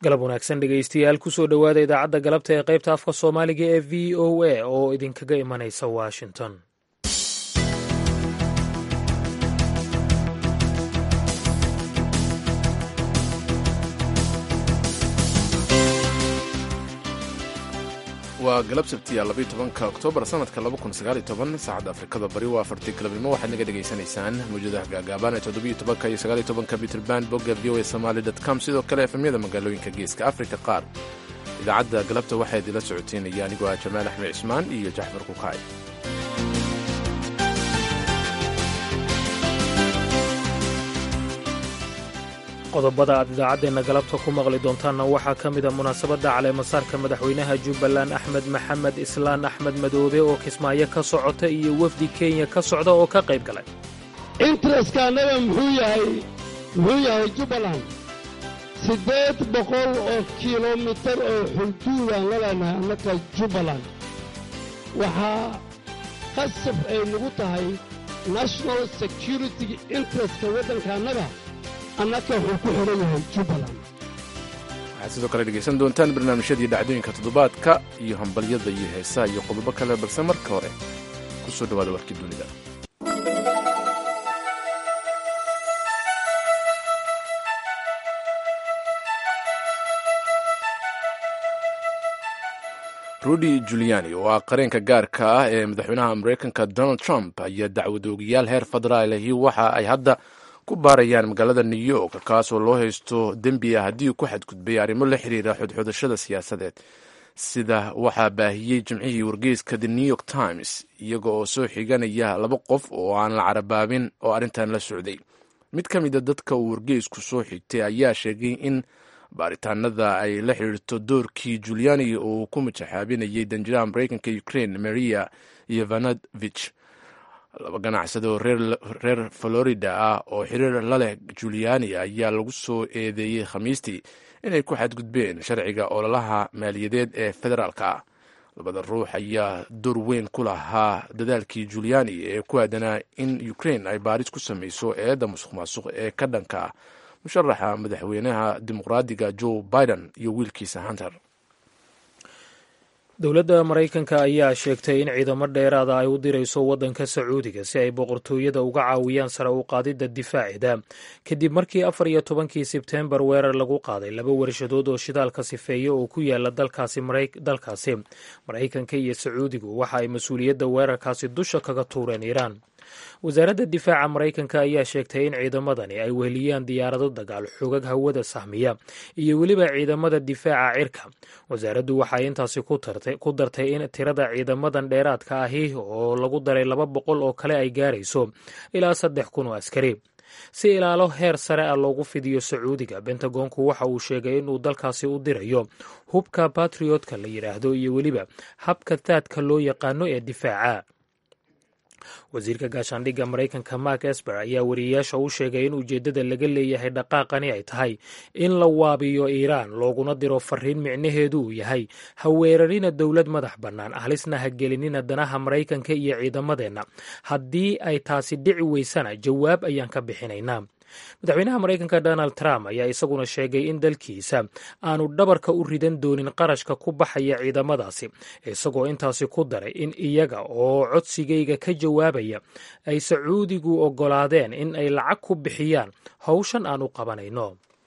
galab wanaagsan dhegaystayaal kusoo dhowaada idaacadda galabta ee qaybta afka soomaaliga ee v o a oo idinkaga imanaysa washington. waa galab sabtiya 12 oktoobar sanadka 2019 saacadda afrikada bari waa 4 galabnimo waxaad naga dhegaysanaysaan mawjadaha gaagaaban ee 17 iyo 19 mitrband bogga voa somali.com sidoo kale efemyada magaalooyinka geeska afrika qaar. idaacadda galabta waxaa idinla socoteynaya anigoo ah jamaal axmed cismaan iyo jaxfar kukaay. qodobada aad idaacaddeenna galabta ku maqli doontaanna waxaa ka mida munaasabadda caleemasaarka madaxweynaha jubbaland axmed maxamed islaan axmed madoobe oo kismaayo ka socota iyo wafdi kenya ka socda oo ka qayb galay. intereska annaga muxuu yahay jubbaland 800 oo kilomitar oo xuduudaan la leenahay annaka jubbaland waxaa qasab ay nagu tahay national security interestka waddanka annaga annaka wuxuu ku xihan yahay jubbaland. waxaad sidoo kale dhegaysan doontaan barnaamijyadii dhacdooyinka toddobaadka iyo hambalyada iyo heesaha iyo qodobo kale balse marka hore ku soo dhowaada warkii dunida. rudy giuliani oo ah qareenka gaarka ah ee madaxweynaha maraykanka donald trump ayaa dacwadoogayaal heer federaalahi waxa ay hadda ku baarayaan magaalada new york kaasoo loo haysto dembi ah haddii uu ku xadgudbay arrimo la xiriira xudxudashada siyaasadeed sida waxaa baahiyey jimcihii wargeyska the new york times iyaga oo soo xiganaya 2 qof oo aan la carabaabin oo arrintan la socday. mid ka mida dadka uu wargeysku soo xigtay ayaa sheegay in baaritaanada ay la xiriirto doorkii giuliani oo ku majaxaabinayay danjiraha maraykanka ukraine maria ivanovich. 2 ganacsado reer florida ah oo xiriir la leh giuliani ayaa lagu soo eedeeyey khamiistii inay ku xadgudbeen sharciga ololaha maaliyadeed ee federaalka ah. 2 ruux ayaa door weyn ku lahaa dadaalkii giuliani ee ku aadanaa in ukraine ay baaris ku samayso eedda musuqmaasuq ee ka dhanka ah musharaxa madaxweynaha dimuqraadiga joe biden iyo wiilkiisa hunter. dowladda maraykanka ayaa sheegtay in ciidamo dheeraada ay u dirayso waddanka sacuudiga si ay boqortooyada uga caawiyaan sare u qaadidda difaaceeda kadib markii 14 sebteembar weerar lagu qaaday 2 warshadood oo shidaalka sifeeya oo ku yaala dalkaasi maraykanka iyo sacuudigu waxa ay mas-uuliyadda weerarkaasi dusha kaga tuureen iiraan. wasaaradda difaaca maraykanka ayaa sheegtay in ciidamadani ay weheliyaan diyaarado dagaal xogag hawada sahmiya iyo weliba ciidamada difaaca cirka. wasaaraddu waxay intaasi ku dartay in tirada ciidamadan dheeraadka ahi oo lagu daray 200 oo kale ay gaarayso ilaa 3,000 oo askari. si ilaalo heer sare ah loogu fidiyo sacuudiga, bentagoonku waxa uu sheegay inuu dalkaasi u dirayo hubka batriotka la yidhaahdo iyo weliba habka taadka loo yaqaano ee difaaca. wasiirka gaashaandhigga maraykanka mark esper ayaa wariyeyaasha u sheegay in ujeeddada laga leeyahay dhaqaaqani ay tahay in la waabiyo iiraan looguna diro fariin micnaheedu uu yahay ha weerarina dowlad madax bannaan, halisna ha gelinina danaha maraykanka iyo ciidamadeenna. haddii ay taasi dhici weysana jawaab ayaan ka bixinaynaa. madaxweynaha maraykanka donald trump ayaa isaguna sheegay in dalkiisa aanu dhabarka u ridan doonin qarashka ku baxaya ciidamadaasi, isagoo intaasi ku daray in iyaga oo codsigayga ka jawaabaya ay sacuudigu oggolaadeen in ay lacag ku bixiyaan howshan aan u qabanayno.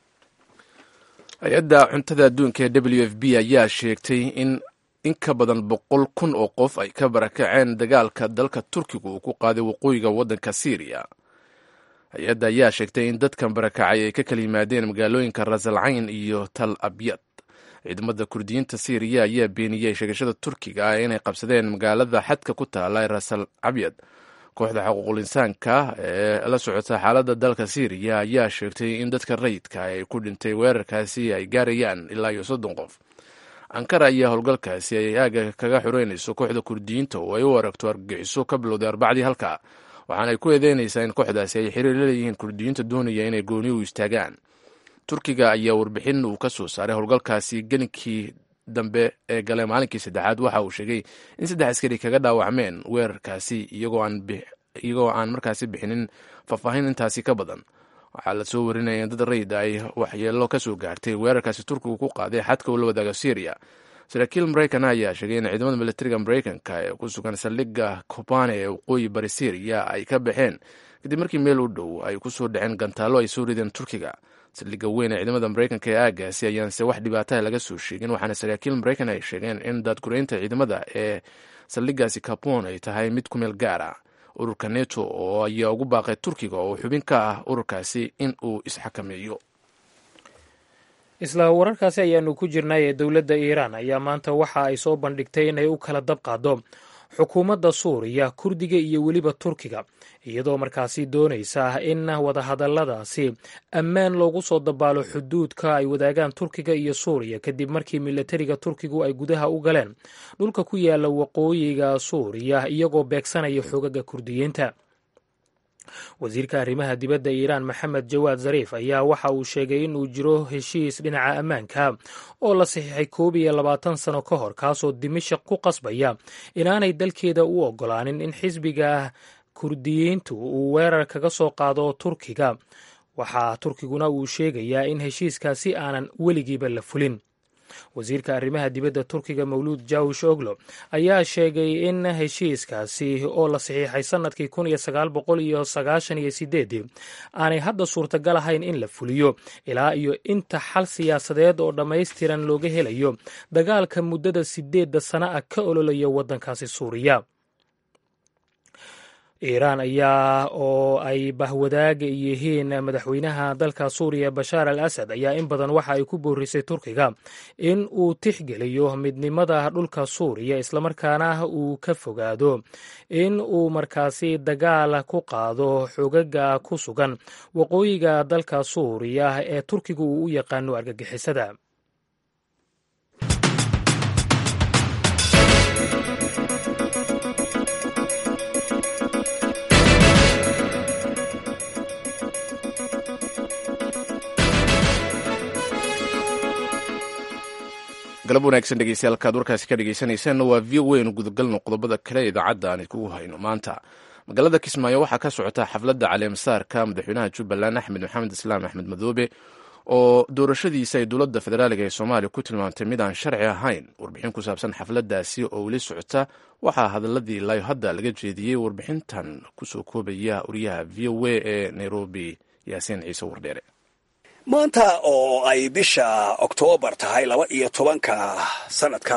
hay-adda cuntada adduunka ee w f b ayaa sheegtay in ka badan 100,000 oo qof ay ka barakaceen dagaalka dalka turkiga uu ku qaaday waqooyiga waddanka syriya. hay-adda ayaa sheegtay in dadkan barakacay ay ka kala yimaadeen magaalooyinka rasalcayn iyo tal abyad. ciidamada kurdiyiinta syriya ayaa beeniyey sheegashada turkiga ah inay qabsadeen magaalada xadka ku taala ee rasal abyad. kooxda xuquuqul insaanka ee la socota xaaladda dalka syriya ayaa sheegtay in dadka rayidka ay ku dhintay weerarkaasi ay gaarayaan ilaa iyo 30 qof. ankara ayaa howlgalkaasi ay aaga kaga xureynayso kooxda kurdiyiinta oo ay u aragto argagixiso ka bilowday Arbacadii halka waxaana ay ku eedeynaysaa in kooxdaasi ay xiriir la leeyihiin kurdiyiinta doonaya inay gooni u istaagaan. turkiga ayaa warbixin uu ka soo saaray howlgalkaasi gelinkii dambe ee galay maalinkii 3aad waxa uu sheegay in 3 askari kaga dhaawacmeen weerarkaasi iyagoo aan markaasi bixinin faahfaahin intaasi ka badan. waxaa lasoo warinaya in dad rayid ay waxyeelo kasoo gaartay weerarkaasi turkigu ku qaaday xadka uu la wadaaga syriya. saraakiil maraykan ayaa sheegay in ciidamada militariga maraykanka ee ku sugan saldhigga kobane ee waqooyi bari syriya ay ka baxeen kadib markii meel u dhow ay kusoo dhaceen gantaallo ay soo rideen turkiga. saldhigga weyn ee ciidamada maraykanka ee aagaasi ayaanse wax dhibaataha laga soo sheegin, waxaana saraakiil maraykan ay sheegeen in daadguraynta ciidamada ee saldhiggaasi kabon ay tahay mid ku meel gaar ah. ururka neto oo ayaa ugu baaqay turkiga oo xubin ka ah ururkaasi in uu isxakameeyo. isla wararkaasi ayaanu ku jirnay ee dowladda iiraan ayaa maanta waxa ay soo bandhigtay inay u kala dab qaado xukuumadda suuriya, kurdiga iyo weliba turkiga, iyadoo markaasi doonaysa in wadahadalladaasi ammaan loogu soo dabaalo xuduudka ay wadaagaan turkiga iyo suuriya kadib markii milatariga turkigu ay gudaha u galeen dhulka ku yaala waqooyiga suuriya iyagoo beegsanaya xoogaga kurdiyiinta. wasiirka arrimaha dibadda iiraan maxamed jawaad zariif ayaa waxa uu sheegay in uu jiro heshiis dhinaca ammaanka oo la saxiixay 21 sano ka hor, kaasoo dimashaq ku qasbaya inaanay dalkeeda u ogolaanin in xisbiga kurdiyiintu uu weerar kaga soo qaado turkiga. waxaa turkiguna uu sheegayaa in heshiiskaasi aanan weligiiba la fulin. wasiirka arrimaha dibadda turkiga mawluud jawush oglo ayaa sheegay in heshiiskaasi oo la saxiixay sannadkii 1998 aanay hadda suurtagal ahayn in la fuliyo ilaa iyo inta xal siyaasadeed oo dhammaystiran looga helayo dagaalka muddada 8 sano ah ka ololaya waddankaasi suuriya. iiraan ayaa oo ay bahwadaag yihiin madaxweynaha dalka suuriya bashaar al asad ayaa in badan waxa ay ku boorisay turkiga in uu tixgeliyo midnimada dhulka suuriya islamarkaana uu ka fogaado in uu markaasi dagaal ku qaado xogaga ku sugan waqooyiga dalka suuriya ee turkigu uu u yaqaano argagixisada. galab wanaagsan dhegeystayaal kaad warkaasi ka dhegeysanaysaanna waa v o aynu gudagalno qodobada kale idaacadda aan idkugu hayno maanta. magaalada kismaayo waxaa ka socota xafladda caleemasaarka madaxweynaha jubbaland axmed maxamed islaam axmed madoobe oo doorashadiisa ay dowladda federaaliga ee soomaaliya ku tilmaamtay mid aan sharci ahayn. warbixin ku saabsan xafladdaasi oo weli socota waxaa hadaladii ilaayo hadda laga jeediyey warbixintan kusoo koobaya wariyaha v o a ee nairobi yaasiin ciise wardheere. maanta oo ay bisha oktoobar tahay 12 sanadka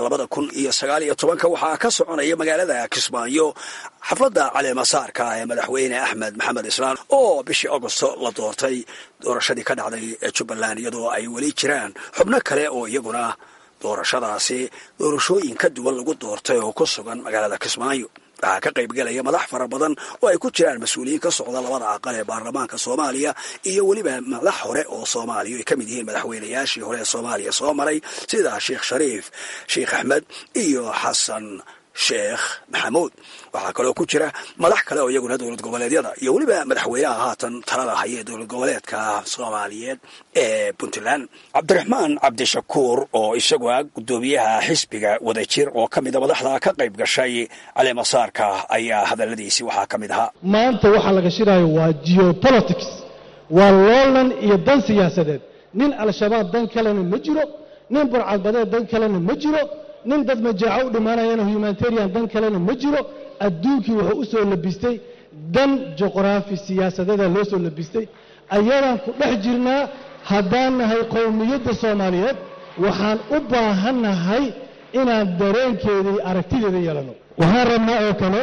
2019 waxaa ka soconaya magaalada kismaayo xafladda caleemasaarka ee madaxweyne axmed maxamed islaam oo bishii agosto la doortay doorashadii ka dhacday jubbaland, iyadoo ay weli jiraan xubno kale oo iyaguna doorashadaasi doorashooyin ka duwan lagu doortay oo ku sugan magaalada kismaayo. waxaa ka qaybgelaya madax fara badan oo ay ku jiraan mas-uuliyiin ka socda labada aqal ee baarlamaanka soomaaliya iyo weliba madax hore oo soomaaliya ay ka mid yihiin madaxweynayaashii hore ee soomaaliya soo maray sida sheekh shariif, sheekh axmed iyo xasan sheekh maxamuud. waxaa kaloo ku jira madax kale oo iyaguna dowlad goboleedyada iyo weliba madaxweynaha haatan talada haya ee dowlad goboleedka soomaaliyeed ee puntland cabdiraxmaan cabdishakuur oo isagu ah guddoomiyaha xisbiga wadajir oo ka mida madaxda ka qayb gashay caleemasaarka ayaa hadaladiisii waxaa ka mid ahaa. maanta waxaa laga shiraayo waa geopolitics, waa loolan iyo dan siyaasadeed. nin al-shabaab dan kalena ma jiro, nin burcadbadeed dan kalena ma jiro, nin dad majaaco u dhimaanayana humanitarian dan kalena ma jiro. adduunkii wuxuu u soo labistay dan juqraafi siyaasadeeda loo soo labistay. ayadaan ku dhex jirnaa. haddaan nahay qowmiyadda soomaaliyeed waxaan u baahannahay inaan dareenkeeda iyo aragtideeda yeelano. waxaan rabnaa oo kale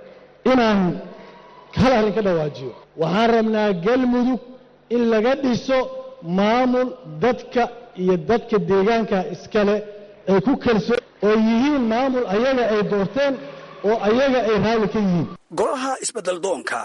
inaan hal arrin ka dhawaajiyo. waxaan rabnaa galmudug in laga dhiso maamul dadka iyo dadka deegaanka iskale ay ku kalsoon oo yihiin maamul ayaga ay doorteen oo ayaga ay raalli ka yihiin. golaha isbedel doonka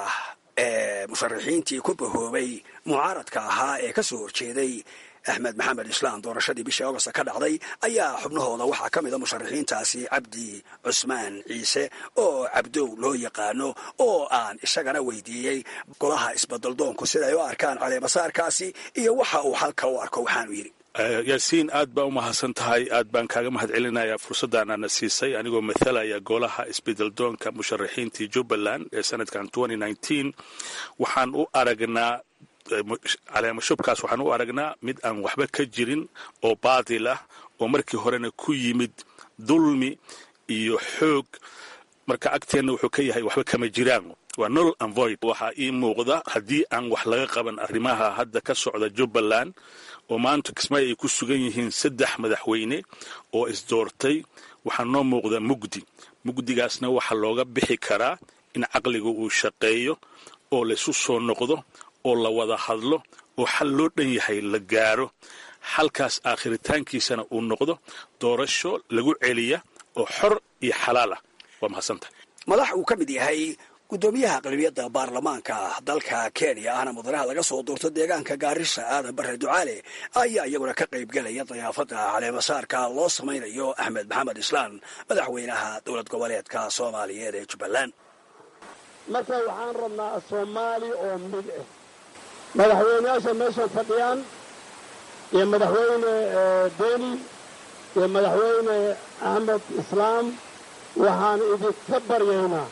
ee musharaxiintii ku bahoobay mucaaradka ahaa ee ka soo horjeeday axmed maxamed islaam doorashadii bishii agost ka dhacday ayaa xubnahooda waxaa ka mida musharaxiintaasi cabdi cusmaan ciise oo cabdow loo yaqaano oo aan isagana weydiiyey golaha isbedel doonku siday u arkaan caleemasaarkaasi iyo waxa uu halka u arko. waxaanu yidhi yaasiin aad baa u mahadsan tahay. aad baan kaaga mahad celinayaa fursaddan aana siisay anigoo mathalaya golaha isbedeldoonka musharaxiintii jubbaland ee sanadkan 2019. waxaan u aragnaa caleema shubkaas waxaan u aragnaa mid aan waxba ka jirin oo baatil ah oo markii horena ku yimid dulmi iyo xoog. marka agteenna wuxuu ka yahay waxba kama jiraan, waa null and void. waxaa ii muuqda haddii aan wax laga qaban arrimaha hadda ka socda Jubbaland oo maanta Kismaayo ay ku sugan yihiin 3 madaxweyne oo isdoortay, waxaa noo muuqda mugdigaasna waxaa looga bixi karaa in caqliga uu shaqeeyo oo laysu soo noqdo oo la wada hadlo oo xal loo dhan yahay la gaaro. xalkaas aakhiritaankiisana uu noqdo doorasho lagu celiya oo xor iyo xalaal ah. waa mahadsantahay. madax uu ka mid yahay gudoomiyaha aqlabiyadda baarlamaanka dalka Kenya ahna mudanaha laga soo doorto deegaanka Gaarisa Aadan Barre Ducaale ayaa iyaguna ka qayb galaya dayaafada caleemasaarka loo samaynayo Axmed Maxamed Islaan madaxweynaha dowlad goboleedka Soomaaliyeed ee Jubbaland. marka waxaan rabnaa Soomaali oo mid ah madaxweynayaasha meesha fadhiyaan iyo madaxweyne Deni iyo madaxweyne Axmed Islaan waxaan idinka baryaynaa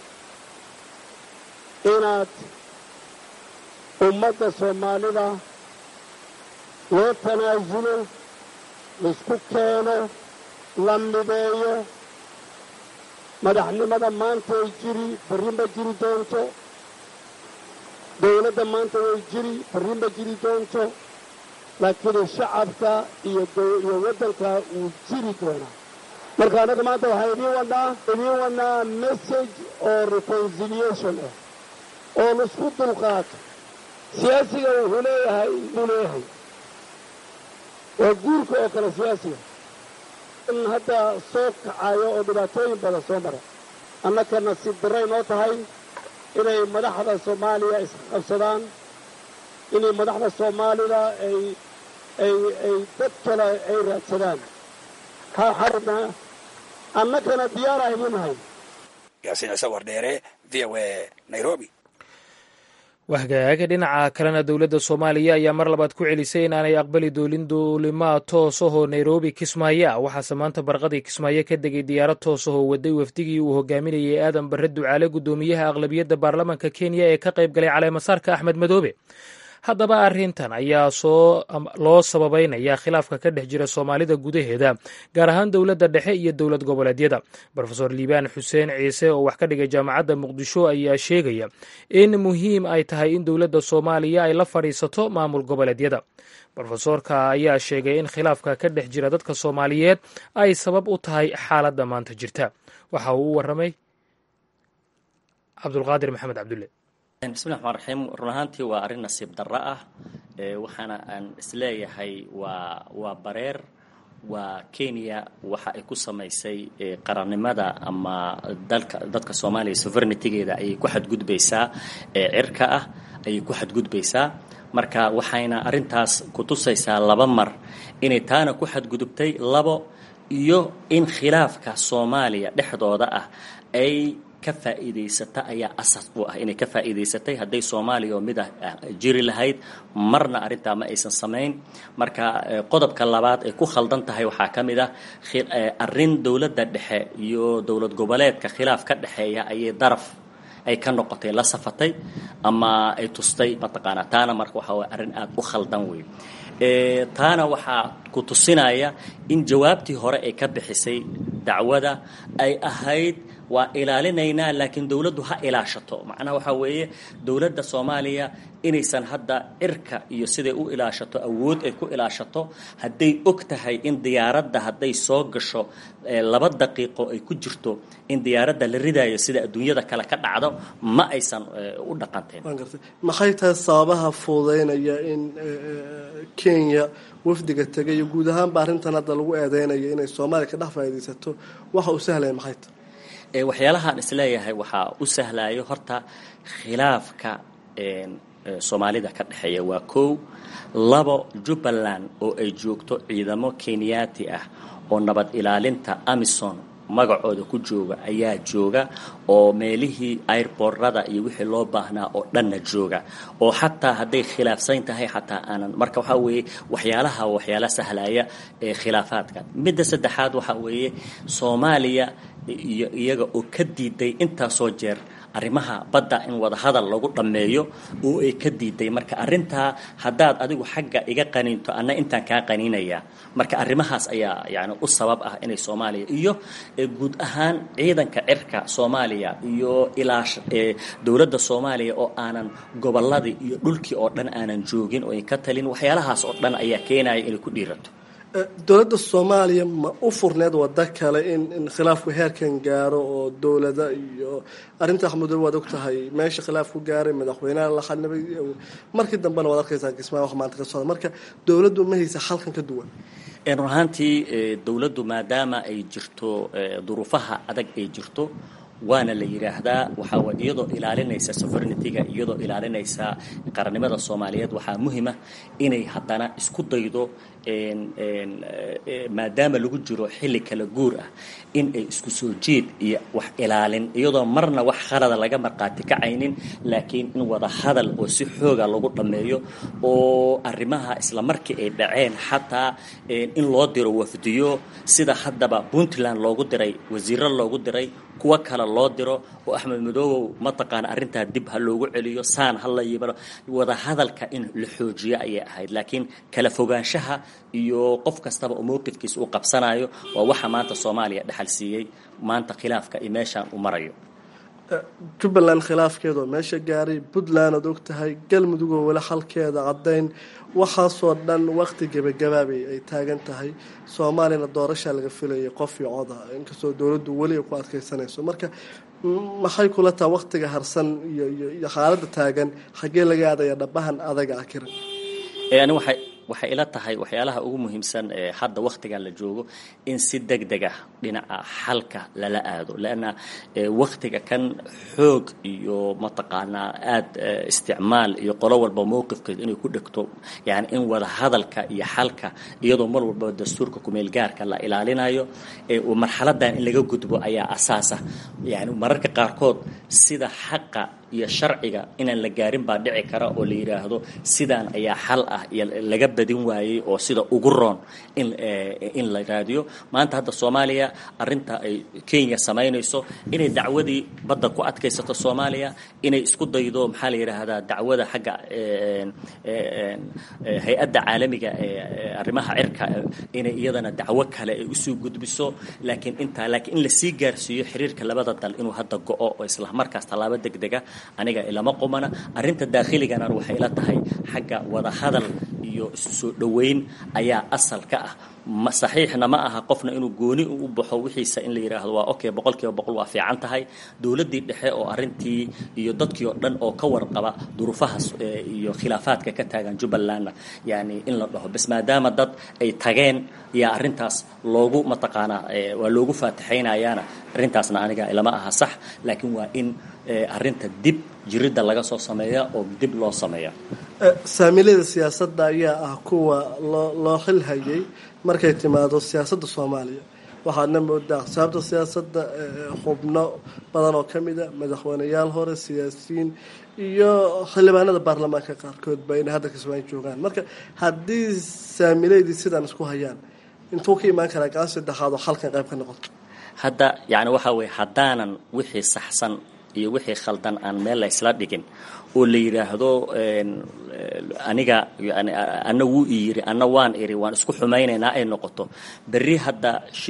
inaad ummadda Soomaalida loo tanaasulo, laisku keeno, la mideeyo. madaxnimada maanta way jiri, berri ma jiri doonto. dowladda maanta way jiri, berri ma jiri doonto. laakiin shacabka iyo waddanka wuu jiri doonaa. marka annaga maanta waxaa idiin wadnaa message oo reconciliation ah oo laisku dulqaato. siyaasiga wuxuu leeyahay waa guurka oo kale siyaasiga in hadda soo kacayo oo dhibaatooyin badan soo mara. annaka nasiib darray noo tahay inay madaxda Soomaaliya isqabsadaan, inay madaxda Soomaalida ay dad kale ay raadsadaan. xarna annakana diyaara idin nahay. Yaasiin Ciise Wardheere, VOA, Nairobi. wahgaaga dhinaca kalena dowladda Soomaaliya ayaa mar labaad ku celisay in aanay aqbali doonin duulimaad toos ah oo Nairobi Kismaayo. waxaase maanta barqadii Kismaayo ka degay diyaarad toos ah oo waday wafdigii uu hogaaminayay Aadan Barre Ducaale gudoomiyaha aqlabiyadda baarlamaanka Kenya ee ka qayb galay caleemasaarka Axmed Madoobe. haddaba arrintan ayaa loo sababeynaya khilaafka ka dhex jira Soomaalida gudaheeda, gaar ahaan dowladda dhexe iyo dowlad goboleedyada. Profesor Liibaan Xuseen Ciise oo wax ka dhigay jaamacadda Muqdisho ayaa sheegaya in muhiim ay tahay in dowladda Soomaaliya ay la fadhiisato maamul goboleedyada. Profesorka ayaa sheegay in khilaafka ka dhex jira dadka Soomaaliyeed ay sabab u tahay xaaladda maanta jirta. waxa uu u warramay Cabdulqaadir Maxamed Cabdulle. bismillahi raxmaan raxiim. run ahaantii waa arrin nasiib darro ah. waxaana aan isleeyahay waa bareer. waa Kenya waxa ay ku samaysay qarannimada ama dadka Soomaaliya sovereignty-geeda ayay ku xadgudbaysaa, cirka ah ayay ku xadgudbaysaa. marka waxayna arrintaas ku tusaysaa 2 mar inay taana ku xadgudubtay, 2 iyo in khilaafka Soomaaliya dhexdooda ah ay ka faa'iideysata ayaa asas u ah inay ka faa'iideysatay. hadday Soomaaliya oo mid ah jiri lahayd marna arrintaa ma aysan samayn. marka qodobka labaad ay ku khaldan tahay waxaa ka mid ah arrin dowladda dhexe iyo dowlad goboleedka khilaaf ka dhexeeya ayay daraf ay ka noqotay, la safatay ama ay tustay mataqaanaa. taana marka waxaa waa arrin aad u khaldan wey. taana waxaa ku tusinaya in jawaabtii hore ay ka bixisay dacwada ay ahayd waa ilaalinaynaa laakiin dawladdu ha ilaashato. macnaha waxaa weeye dawladda Soomaaliya inaysan hadda cirka iyo siday u ilaashato awood ay ku ilaashato hadday og tahay in diyaaradda hadday soo gasho 2 daqiiqo ay ku jirto in diyaaradda la ridayo sida adduunyada kale ka dhacdo ma aysan u dhaqanteen. maxay tahay sababaha fuudeynaya in Kenya wafdiga tagay guud ahaan arrintan hadda lagu eedeynayo inay Soomaaliya ka dhex faa'iideysato waxa uu sahlay maxay tahay? waxyaalahaan isleeyahay waxaa u sahlayo horta khilaafka Soomaalida ka dhexeeya waa 1. 2 Jubbaland oo ay joogto ciidamo Kenyaati ah oo nabad ilaalinta Amisom magacooda ku jooga ayaa jooga oo meelihii airportrada iyo wixii loo baahnaa oo dhanna jooga oo xataa hadday khilaafsan tahay xataa aanan marka waxa weeye waxyaala sahlaya khilaafaadka. midda saddexaad waxa weeye Soomaaliya iyo iyaga oo ka diiday intaasoo jeer arrimaha badda in wada hadal lagu dhammeeyo oo ay ka diiday marka arrintaa haddaad adigu xagga iga qaniinto anna intaan kaa qaniinayaa marka arrimahaas ayaa yani u sabab ah inay Soomaaliya iyo guud ahaan ciidanka cirka Soomaaliya iyo ilaash dawladda Soomaaliya oo aanan gobolladii iyo dhulkii oo dhan aanan joogin oo ay ka talin waxyaalahaas oo dhan ayaa keenaya inay ku dhiirato dowladda Soomaaliya ma u furneed wada kale in khilaafku heerkan gaaro oo dawladda iyo arinta Axmed wad ogtahay meesha khilaafku gaaray madaxweynaha la xalnabay markii dambena wada arkaysaa Kismaayo wax maanta ka soo marka dawladdu ma haysa halkan ka duwan ruuxantii dawladdu maadaama ay jirto duruufaha adag ay jirto waana la yiraahdaa waxa iyadoo ilaalinaysa sovereignty-ga iyadoo ilaalinaysa qarannimada Soomaaliyeed waxa muhiim ah inay haddana isku daydo maadaama lagu jiro xilli kala guur ah in ay isku soo jeed iyo wax ilaalin iyadoo marna wax khalad laga marqaati kacaynin laakiin in wada hadal oo si xooga lagu dhameeyo oo arrimaha isla markii ay dhaceen xataa in loo diro wafdiyo sida haddaba Puntland loogu diray wasiirro loogu diray kuwa kale loo diro oo Axmed Madoow ma taqaan arinta dib ha loogu celiyo saan hal la yibaro wada hadalka in la xoojiyo ay ahayd laakiin kala fogaanshaha iyo qof kastaba oo mowqifkiisa uu qabsanayo waa waxa maanta Soomaaliya dhaxal siiyay maanta khilaafka iyo meeshan u marayo Jubbaland khilaafkeedu meesha gaaray Puntland oo ogtahay galmudug oo wala xalkeeda cadeyn waxa soo dhan waqti gabagabaabay ay taagan tahay Soomaaliya doorasho laga filayay qof iyo cod ah inkastoo dawladdu wali ku adkaysanayso marka maxay kula taa waqtiga harsan iyo xaaladda taagan xagee laga aadaya dhabahan adaga akiran ani waxay ila tahay waxyaalaha ugu muhiimsan ee hadda waqtiga la joogo in si degdeg ah dhinaca xalka lala aado laana waqtiga kan xoog iyo mataqaana aad isticmaal iyo qolo walba mowqifkeed inay ku dhigto yani in wada hadalka iyo xalka iyadoo mar walba dastuurka ku meel gaarka la ilaalinayo oo marxaladan in laga gudbo ayaa asaas ah yani mararka qaarkood sida xaqa iyo sharciga inaan la gaarin baa dhici kara oo la yiraahdo sidaan ayaa xal ah iyo laga badin waayay oo sida ugu roon in la raadiyo maanta hadda Soomaaliya arinta ay Kenya sameynayso inay dacwadii badda ku adkaysato Soomaaliya inay isku daydo maxaa la yiraahdaa dacwada xagga hay'adda caalamiga ee arrimaha cirka inay iyadana dacwo kale ay u soo gudbiso laakiin in la sii gaarsiiyo xiriirka labada dal inuu hadda go'o oo isla markaas talaabo degdeg ah aniga ilama qomana arinta daakhiligana waxay ila tahay xagga wada hadal iyo isu soo dhaweyn ayaa asal ka ah ma saxiixna ma aha qofna inuu gooni u baxo wixiisa in la yiraahdo waa okay 100% waa fiican tahay dawladii dhexe oo arintii iyo dadkii oo dhan oo ka warqaba duruufahaas iyo khilaafaadka ka taagan Jubbaland yani in la dhaho bas maadaama dad ay tageen ya arintaas loogu mataqaana waa loogu faataxaynayaana arintaasna aniga ilama aha sax laakiin waa in arinta dib jirida laga soo sameeyo oo dib loo sameeyo saamilada siyaasadda ayaa ah kuwa loo xilhayay markay timaado siyaasadda Soomaaliya waxaana moodaa sababta siyaasadda xubno badan oo kamida madaxweynayaal hore siyaasiyiin iyo xildhibaanada baarlamaanka qaarkood bayna hadda Kismaayo joogaan marka haddii saamileedii sidan isku hayaan intuu ka imaan kara gacan saddexaad oo halkan qayb ka noqoto hadda yani waxa way hadaanan wixii saxsan iyo wixii khaldan aan meel la isla dhigin oo la yiraahdo aniga yani ana wuu yiri ana waan iri waan isku xumaynaynaa ay noqoto bari hadda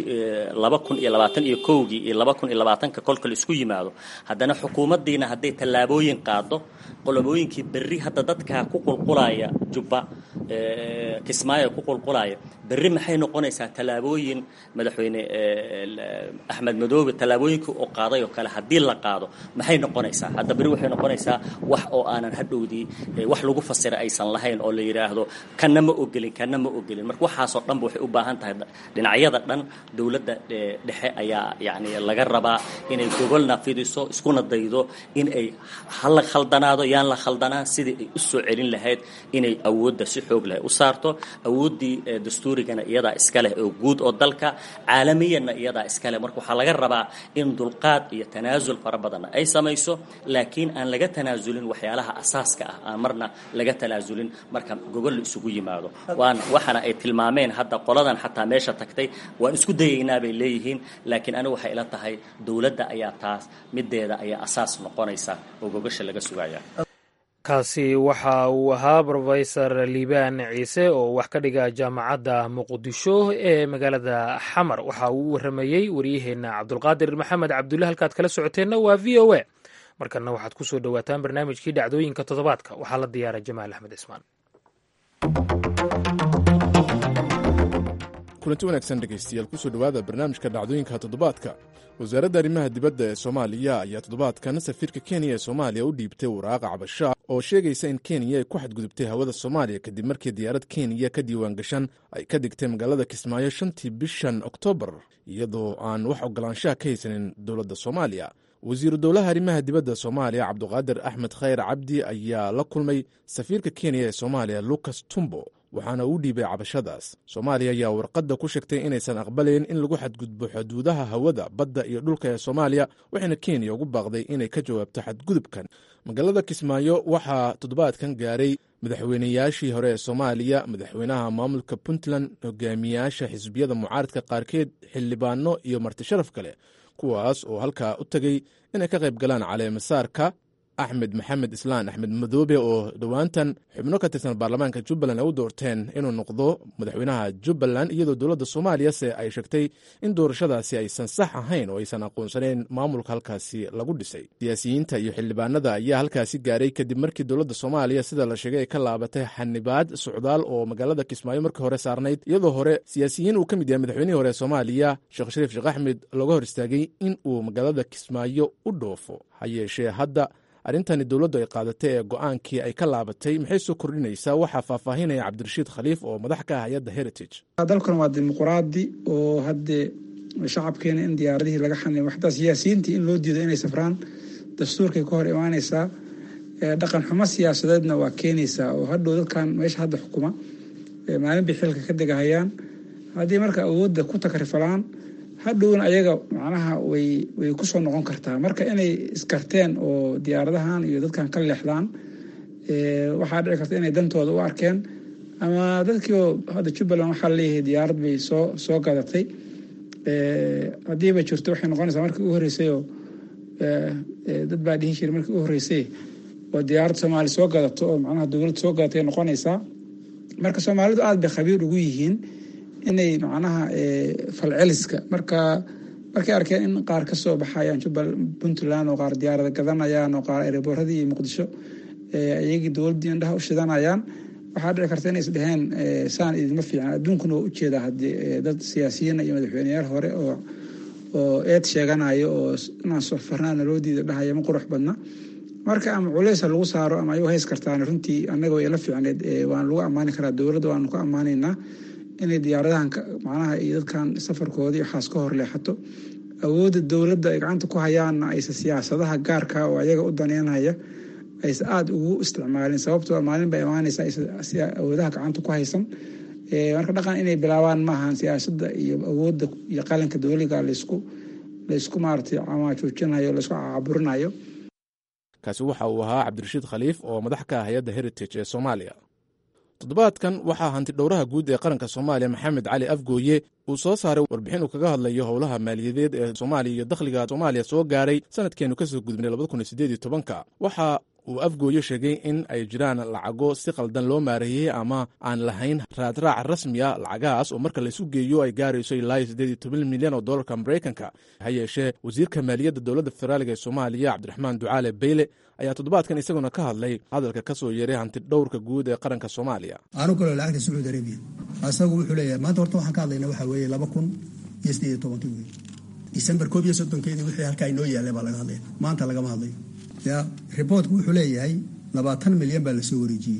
2021 iyo 2020 kolka la isku yimaado haddana xukuumaddiina haday tallaabooyin qaado qolobooyinkii bari hadda dadka ku qulqulaya Jubba Kismaayo ku qulqulaya bari maxay noqonaysaa tallaabooyin madaxweyne Axmed Madoow tallaabooyinka oo qaaday oo kale hadii la qaado maxay noqonaysaa hadda bari waxay noqonaysaa wax oo aanan hadhowdii wax lagu fasiro aysan lahayn oo la yiraahdo kana ma ogelin marka waxa soo dhanba waxay u baahan tahay dhinacyada dhan dawladda dhexe ayaa yani laga rabaa inay gogolna fidiso iskuna daydo in ay hal khaldanaado yaan la khaldanaan sidii ay u soo celin lahayd inay awoodda si xoog leh u saarto awoodii dastuurigana iyada iska leh oo guud oo dalka caalamiyana iyada iska leh marka waxa laga rabaa in dulqaad iyo tanaasul fara badan ay samayso laakiin aan laga tanaasulin wax waxyaalaha asaaska ah aan marna laga talaasulin marka gogol isugu yimaado waxaana ay tilmaameen hadda qoladan xataa meesha tagtay waan isku dayaynaa bay leeyihiin laakiin anigu waxay ila tahay dowladda ayaa taas mideeda ayaa asaas noqonaysa oo gogasha laga sugaya. kaasi waxa uu ahaa brofesor liibaan ciise oo wax ka dhiga jaamacadda muqdisho ee magaalada xamar. waxa uu u waramayey wariyaheenna cabdulqaadir maxamed cabdulle. halkaad kala socoteenna waa v o a. markanna waxaad ku soo dhowaataan barnaamijkii dhacdooyinka toddobaadka. waxaa la diyaaray jamaal axmed cismaan. kulanti wanaagsan dhegaystayaal kusoo dhowaada barnaamijka dhacdooyinka toddobaadka. wasaaradda arrimaha dibadda ee soomaaliya ayaa toddobaadkan safiirka kenya ee soomaaliya u dhiibtay waraaqa cabasho oo sheegaysa in kenya ay ku xadgudubtay hawada soomaaliya kadib markii diyaarad kenya ka diiwaan gashan ay ka digtay magaalada kismaayo 5tii bishan oktoobar iyadoo aan wax ogolaanshaha ka haysanin dowladda soomaaliya. wasiiru dowlaha arrimaha dibadda soomaaliya cabduqaadir axmed khayr cabdi ayaa la kulmay safiirka kenya ee soomaaliya lucas tumbo waxaana uu dhiibay cabashadaas. soomaaliya ayaa warqadda ku sheegtay inaysan aqbalayn in lagu xadgudbo xuduudaha hawada, badda iyo dhulka ee soomaaliya, waxayna kenya ugu baaqday inay ka jawaabto xadgudubkan. magaalada kismaayo waxaa toddobaadkan gaaray madaxweynayaashii hore ee soomaaliya, madaxweynaha maamulka puntland, hogaamiyaasha xisbiyada mucaaradka qaarkeed, xildhibaano iyo marti sharaf kale, kuwaas oo halkaa u tegey inay ka qayb galaan caleemasaarka axmed maxamed islaan axmed madoobe oo dhowaantan xubno ka tirsan baarlamaanka jubbaland ay u doorteen inuu noqdo madaxweynaha jubbaland, iyadoo dowladda soomaaliyase ay sheegtay in doorashadaasi aysan sax ahayn oo aysan aqoonsanayn maamulka halkaasi lagu dhisay. siyaasiyiinta iyo xildhibaanada ayaa halkaasi gaaray kadib markii dowladda soomaaliya sida la sheegay ay ka laabatay xanibaad socdaal oo magaalada kismaayo markii hore saarnayd, iyadoo hore siyaasiyiin uu ka mid yahay madaxweynihii hore ee soomaaliya sheekh shariif sheekh axmed looga hor istaagay in uu magaalada kismaayo u dhoofo. ha yeeshee hadda arrintani dowladdu ay qaadatay ee go'aankii ay ka laabatay maxay soo kordhinaysaa? waxaa faahfaahinaya cabdirashiid khaliif oo madax ka ah hay-adda heritage. dalkan waa dimuqraadi oo haddee shacabkeena in diyaaradihii laga xanimo xataa siyaasiyiintii in loo diido inay safraan dastuurkay ka hor imaanaysaa. dhaqan xumo siyaasadeedna waa keenaysaa oo hadhow dadkan meesha hadda xukuma maalin bay xilka ka degahayaan. haddii marka awoodda ku takrifalaan hadhowna ayaga macnaha way kusoo noqon kartaa. marka inay iskarteen oo diyaaradahan iyo dadkan ka leexdaan waxaa dhici karta inay dantooda u arkeen, ama dadkiioo hadda jubbaland waxaa leeyahay diyaarad bay soo gadatay. haddiiba jirto waxay noqonaysaa markii u horreysay oo dad baa dhihi jiray markii u horreysay oo diyaarad soomaali soo gadato oo macnaha dowlad soo gadatay noqonaysaa. marka soomaalidu aada bay khabiir ugu yihiin inay macnaha falceliska markay arkeen in qaar ka soo baxayaan puntland oo qaar diyaarada gadanayaan oo qaar ereborradii iyo muqdisho iyagii dowladdii indhaha u shidanayaan, waxaa dhici karta inay isdheheen saan idinma fiican. adduunkuna waa ujeedaa haddii dad siyaasiyiina iyo madaxweyneyaal hore oo eed sheeganayo oo inaan safarnaana loo diida dhahaya ma qurux badna. marka ama culeysa lagu saaro ama ayuu hays kartaan. runtii annaga way la fiicneed, waan lagu ammaani karaa dowladda, waanu ku ammaanaynaa inay diyaaradahan macnaha iyo dadkan safarkoodii waxaas ka hor leexato. awoodda dowladda ay gacanta ku hayaanna aysa siyaasadaha gaarka oo ayaga u daneynaya aysa aada ugu isticmaalin, sababtoo maalin bay imaanaysa aysa awoodaha gacanta ku haysan. marka dhaqan inay bilaabaan maahan siyaasadda iyo awoodda iyo qalinka dowliga laysku maaratay camaajoojinayo, laysku caburinayo. kaasi waxa uu ahaa cabdirashiid khaliif oo madax ka ah hay-adda heritage ee soomaaliya. toddobaadkan waxaa hanti dhowraha guud ee qaranka soomaaliya maxamed cali afgooye uu soo saaray warbixin uu kaga hadlayo howlaha maaliyadeed ee soomaaliya iyo dakhliga soomaaliya soo gaaray sanadkeenu kasoo gudubnay 2018. waxa uu afgooye sheegay in ay jiraan lacago si qaldan loo maareeyey ama aan lahayn raadraac rasmi ah. lacagahaas oo marka laysu geeyo ay gaarayso ilaa 18 milyan oo doolarka maraykanka. ha yeeshee wasiirka maaliyadda dowladda federaaliga ee soomaaliya cabdiraxmaan ducaale beyle ayaa toddobaadkan isaguna ka hadlay hadalka ka soo yeeray hanti dhowrka guud ee qaranka soomaaliya. aanu kaloo lacagta sacuudi arabiya asagu wuxuu leeyahay maanta horta waxaan ka hadlaynaa waxaa weeye 2018 wey disembar 31 wixii halkaa inoo yaalay baa laga hadlaya, maanta lagama hadlayo. riboortku wuxuu leeyahay 20 milyan baa lasoo wareejiyey.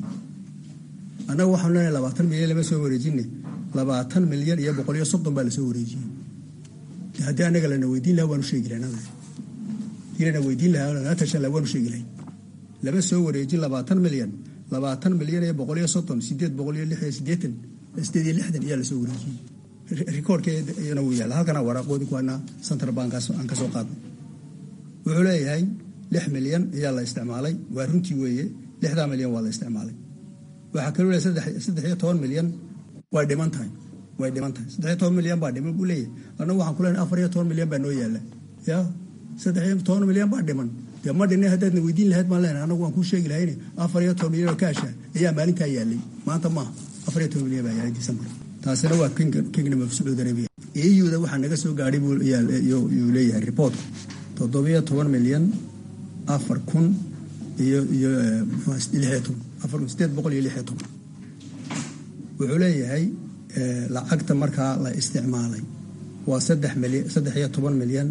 annaga waxaanu leenahay 20 milyan lama soo wareejine 20 milyan iyo 130 baa lasoo wareejiyey. haddii annaga lana weydiin lahaa waanu sheegi lahayn, dilana weydiin lahaa tashan lahaa waanu sheegi lahayn. lama soo wareejin 20 milyan iyo 130 860 ayaa lasoo wareejiyey. rikoorkeedana wuu yaalla halkana waraaqoodii kuwaana central bank aan ka soo qaadnay. wuxuu leeyahay 6 milyan ayaa la isticmaalay waa runtii weeye 6 milyan waa la isticmaalay waxaa kaloo leeyahay 13 milyan way dhiman tahay 13 milyan baa dhiman buu leeyahay anagu waxaan ku leenahay 14 milyan baa noo yaala ya 13 milyan baa dhiman dee ma dhinay haddaadna weydiin lahayd baan leenahay anagu waan kuu sheegi lahayn 14 milyan oo kaasha ayaa maalintaa yaalay maanta maaha 14 milyan baa yaalay December taasina waa Kingdom of Saudi Arabia EUda waxaa naga soo gaadhay buu leeyahay report 17 milyan 4,000 iyo 860 wuxuu leeyahay lacagta markaa la isticmaalay waa 13 milyan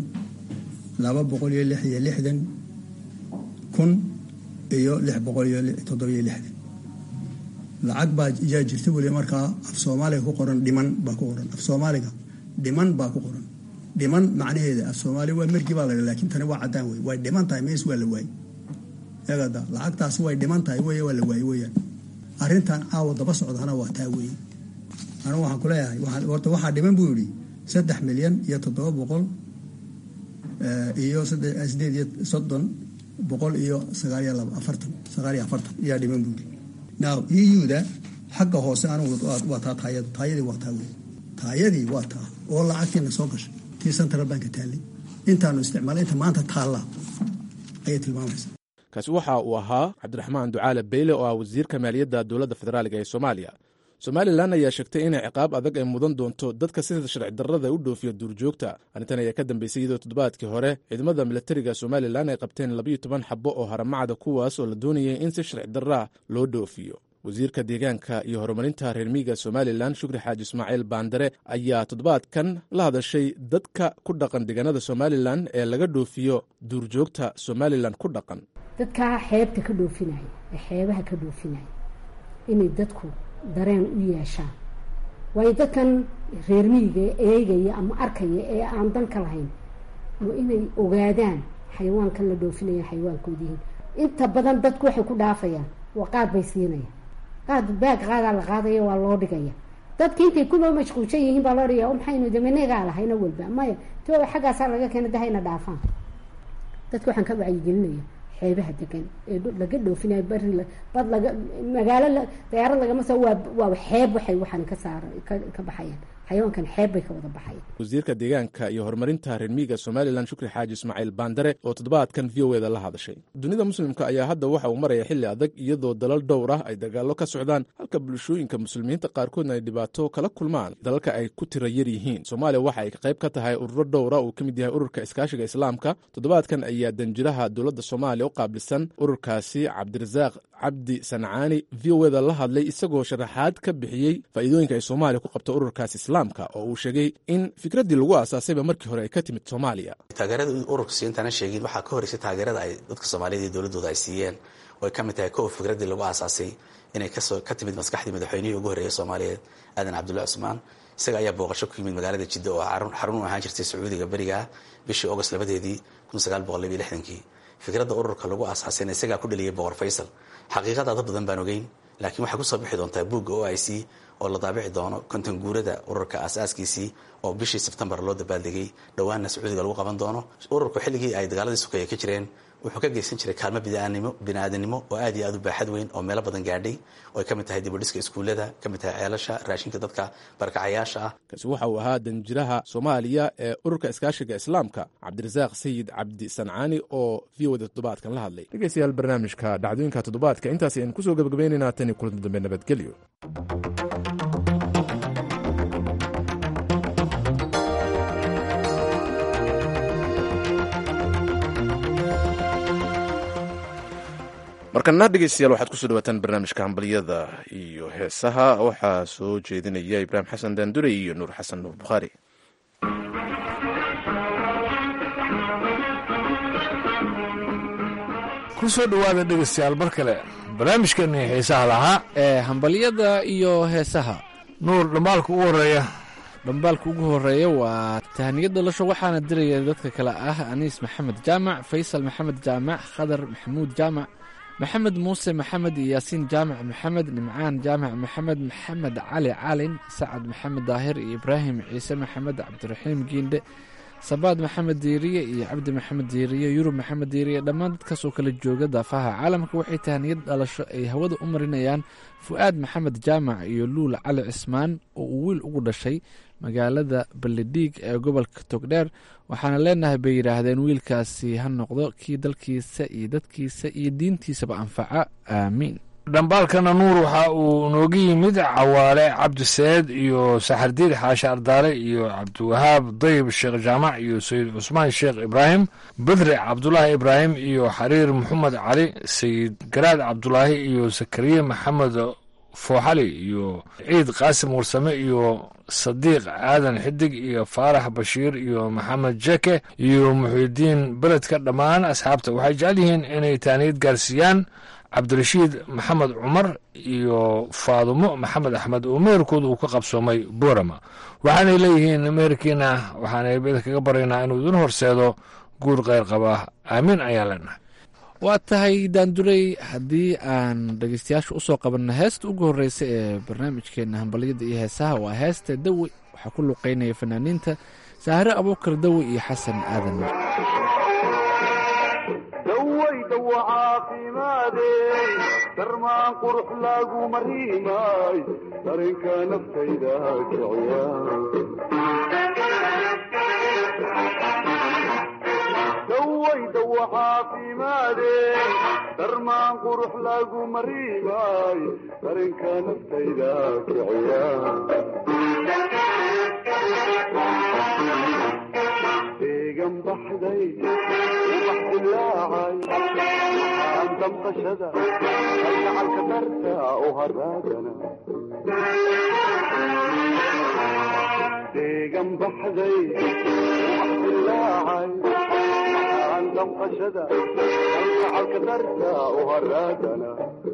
266 kun iyo 667 lacag baa yaa jirta weli markaa af Soomaaliga ku qoran dhiman baa ku qoran af Soomaaliga dhiman baa ku qoran dhiman macnaheedu af Soomaali waa markii baa la laakiin tani waa cadaan way dhiman tahay mees waa la waayay eegada lacagtaasi way dhiman tahay waa la waayay weeyaan arrintan caawa daba socdana waa taa weey anigu waxaan ku leeyahay waxaa dhiman buu yidhi 3 milyan iyo 700 iyo 830 boqol iyo 940 yaa dhiman buu yidhi now EUda xagga hoose anigu waa taa taayadii waa taa weey taayadii waa taa oo lacagtiina soo gashay tii central bank taallay intaanu isticmaalay inta maanta taalla ayay tilmaamaysaa kaasi waxa uu ahaa cabdiraxmaan ducaale beyle oo ah wasiirka maaliyadda dowladda federaaliga ee Soomaaliya Somalilan ayaa sheegtay inay ciqaab adag ay mudan doonto dadka sida sharci darrada u dhoofiya duurjoogta arrintan ayaa ka dambeysay iyadoo toddobaadkii hore ciidamada militariga Somalilan ay qabteen 12 xabbo oo haramacda kuwaas oo la doonayay in si sharci darra loo dhoofiyo wasiirka deegaanka iyo horumarinta reer miyiga Somalilan Shukri Xaaji Ismaaciil Baandare ayaa toddobaadkan la hadashay dadka ku dhaqan deegaanada Somalilan ee laga dhoofiyo duurjoogta Somalilan ku dhaqan dadka xeebta ka dhoofinaya xeebaha ka dhoofinaya inay dadku dareen u yeeshaan way dadkan reer miyiga eegaya ama arkaya ee aan dan ka lahayn waa inay ogaadaan xayawaankan la dhoofinaya xayawaankoodii inta badan dadku waxay ku dhaafayaan waqaad bay siinayaan qaada la qaadaya waa loo dhigaya dadkii intay ku loo mashquulsan yihiin baa loo dhigaya maxaynu damenegaa lahayna walba maya too xaggaasaa laga keena dahayna dhaafaan dadku waxaan ka wacyigelinaya xeebaha degan ee laga dhoofinayo bari bad laga magaalo diyaarad lagama soo waa xeeb waxaan ka baxayaan xayawaankan xeeb bay ka wada baxayaan wasiirka deegaanka iyo horumarinta reer miyiga Somaliland Shukri Xaaji Ismaaciil Baandare oo toddobaadkan VOA-da la hadashay dunida muslimka ayaa hadda waxa uu maraya xilli adag iyadoo dalal dhowr ah ay dagaallo ka socdaan halka bulshooyinka muslimiinta qaarkoodna ay dhibaato kala kulmaan dalalka ay ku tira yar yihiin Soomaaliya waxa ay qayb ka tahay ururo dhowr ah oo ka mid yahay ururka iskaashiga islaamka toddobaadkan ayaa danjiraha dowladda Soomaaliya u qaabilsan ururkaasi Cabdirasaaq Cabdi Sancaani VOA-da la hadlay isagoo sharaxaad ka bixiyay faa'iidooyinka ay Soomaaliya ku qabto ururkaasi islaamka oo uu sheegay in fikraddii lagu aasaasayba markii hore ay ka timid Soomaaliya taageerada ururka siintaana sheegin waxaa ka horeysay taageerada ay dadka Soomaaliyeed iyo dowladooda ay siiyeen oo ay ka mid tahay koob fikraddii lagu aasaasay inay ka timid maskaxdii madaxweynihii ugu horreeyay Soomaaliyeed Aadan Cabdullaahi Cusmaan isaga ayaa booqasho ku yimid magaalada Jidda oo xarun u ahaan jirtay Sacuudiga bariga bishii August 1962 fikradda ururka lagu aasaasay isaga ku dhaliyay Boqor Faysal xaqiiqada dad badan baan ogeyn laakiin waxa ku soo bixi doonta buugga OIC oo la daabici doono konton guurada ururka asaaskiisii oo bishii September loo dabaaldegay dhawaana Sacuudiga lagu qaban doono ururku xilligii ay dagaaladii sukeeye ka jireen wuxuu ka geysan jiray kaalmo bini'aadanimo oo aad iyo aad u baaxad weyn oo meelo badan gaadhay oo ay ka mid tahay dib u dhiska iskuullada ka mid tahay ceelasha raashinka dadka barakacayaasha ah kaasi waxa uu ahaa danjiraha Soomaaliya ee ururka iskaashiga islaamka Cabdirasaaq Sayid Cabdi Sancaani oo VOA-da toddobaadkan la hadlay dhegeystayaal barnaamijka dhacdooyinka toddobaadka intaas ayaan kusoo gabagabaynaynaa tan iyo kulanti dambe nabadgelyo markana dhegeystayaal waxaad kusoo dhawaataan barnaamijka hambaliyada iyo heesaha waxaa soo jeedinaya Ibraahim Xasan Daandure iyo Nuur Xasan Nuur Bukhaari kusoo dhawaada dhegeystayaal mar kale barnaamijkeeni heesaha lahaa ee hambaliyada iyo heesaha Nuur dhambaalka ugu horeeya waa tahniyad dhalasho waxaana diraya dadka kale ah Aniis Maxamed Jaamac Faysal Maxamed Jaamac Khadar Maxamuud Jaamac maxamed muuse maxamed yaasiin jaamac maxamed nimcaan jaamac maxamed maxamed cali calin sacad maxamed daahir iyo ibraahim ciise maxamed cabdiraxiim giindhe sabaad maxamed diiriye iyo cabdi maxamed diiriye yurub maxamed diiriye dhammaan dadkaas oo kala jooga daafaha caalamka waxay tahaniyad dhalasho ay hawada u marinayaan fu'aad maxamed jaamac iyo luul cali cismaan oo uu wiil ugu dhashay magaalada beledhiig ee gobolka togdheer waxaana leenahay bay yidhaahdeen wiilkaasi ha noqdo kii dalkiisa iyo dadkiisa iyo diintiisaba anfaca aamiin. dhambaalkana nuur waxa uu nooga yimid cawaale cabdisaid iyo saxardiid xaashe ardaale iyo cabdiwahaab dayib sheekh jaamac iyo sayid cusmaan sheekh ibraahim badri cabdulaahi ibraahim iyo xariir maxamed cali sayid garaad cabdulaahi iyo sakariye maxamed fooxali iyo ciid qaasim warsame iyo sadiiq aadan xidig iyo faarax bashiir iyo maxamed jeke iyo muxiidiin beledka dhammaan asxaabta waxay jecel yihiin inay taaniyad gaarsiiyaan cabdirashiid maxamed cumar iyo faadumo maxamed axmed oo meherkooda uu ka qabsoomay boorama waxaanay leeyihiin meherkiina waxaanay kaga baraynaa inuu idin horseedo guur kheyr qaba aamiin ayaan leenahay. waa tahay daandurey haddii aan dhegeystayaasha usoo qabanno heesta ugu horreysa ee barnaamijkeena hambalyada iyo heesaha waa heesta dawe waxaa ku luqeynaya fanaaniinta saahre abuukar dawe iyo xasan aadan dawaydawa caafimaadey darmaan qurux lagu mariimay darinka naftayda kiciya dawaydawa caafimaadey darmaan qurux lagu mariimay darinka naftayda kiciya deegan baxday aan damqashada algacalka darta u haraagana deegan baxday dilaacay aan damqashada algacalka darta u haraagana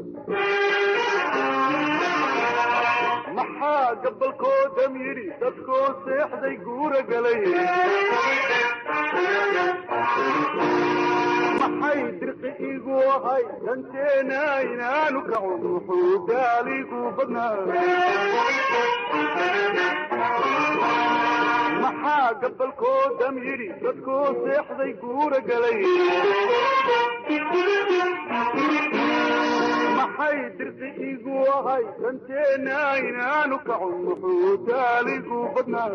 maxaa gabalkoodam yidhi dadkoo seexday guura galay maxay dirqi igu ahay danteena inaanu kacun wuxuu gaaligu badnaa maxaa gabalkoodam yidhi dadkoo seexday guura galay maxay dirqi igu ahay danteena inaanu kacun wuxuu gaaligu badnaa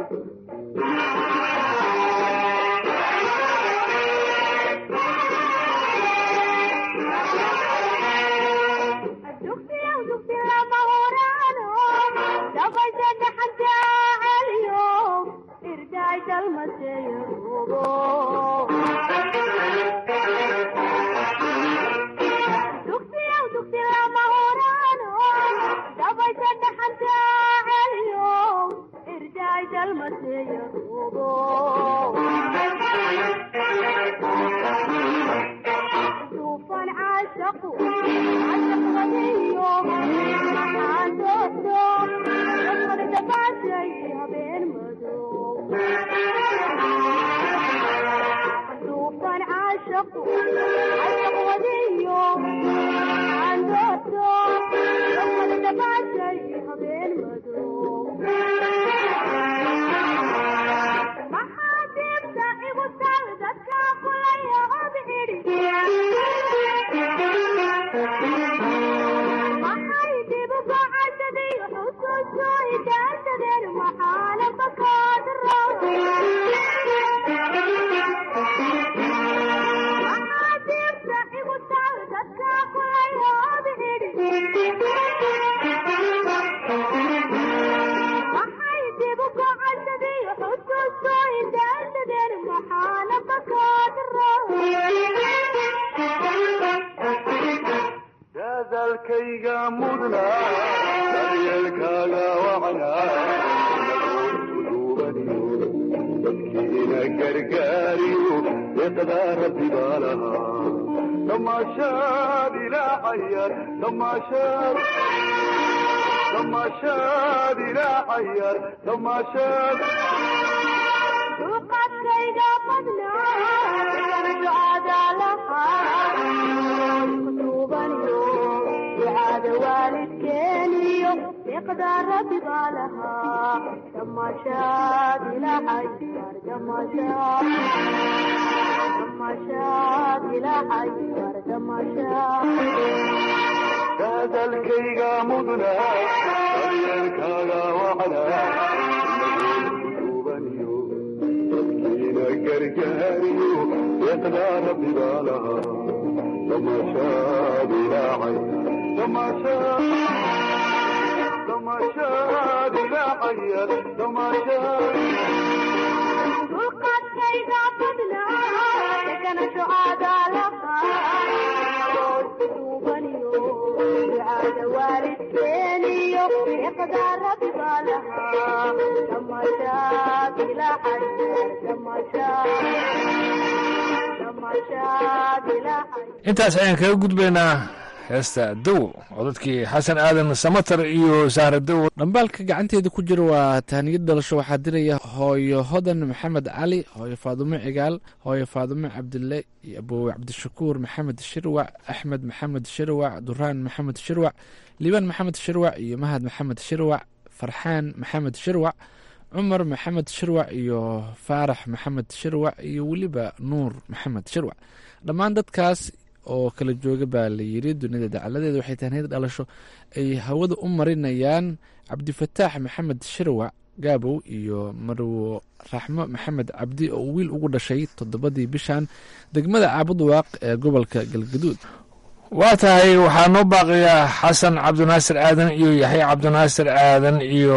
dadalkayga mudna daryeelkaaga wacnaa dadkiina gargaariyo deeqdaa rabbi baa lahaa damaashaad ilaacayar damaashaad ilaacayar damaashaad duqadkayga badnaa ducada lahaa ducada waalidkeeniyo deeqdaa rabbi baa lahaa dadalkayga mudna daryeelkaaga wacnaa duubaniyo dadkiina gargaariyo deeqdaa rabbi baa lahaa damashaad ilaacay damashaad ilaacaya damashaad dulqaadkayga badna degana shucaada laqaa duubaniyo ducaada waalidkeeniyo deeqdaa rabbi baa lahaa damashaad ilaacay damashaad ilaacay intaas ayaan kaga gudbaynaa heesta dawo oo dadkii xasan aadan samatar iyo sahra dawo. dhambaalka gacanteeda ku jira waa tahniyad dhalasho waxaa diraya hooyo hodan maxamed cali, hooyo faadumo cigaal, hooyo faadumo cabdille iyo aboowe cabdishakuur maxamed shirwac, axmed maxamed shirwac, duraan maxamed shirwac, liibaan maxamed shirwac iyo mahad maxamed shirwac, farxaan maxamed shirwac, cumar maxamed shirwac iyo faarax maxamed shirwac iyo weliba nuur maxamed shirwac. dhammaan dadkaas oo kala jooga baa la yiri dunida dacaladeeda waxay tahniyad dhalasho ay hawada u marinayaan cabdifataax maxamed shirwac gaabow iyo marwo raxmo maxamed cabdi oo wiil ugu dhashay 7 bishan degmada caabudwaaq ee gobolka galgaduud. waa tahay waxaa noo baaqiyaa xasan cabdinaasir aadan iyo yaxya cabdinaasir aadan iyo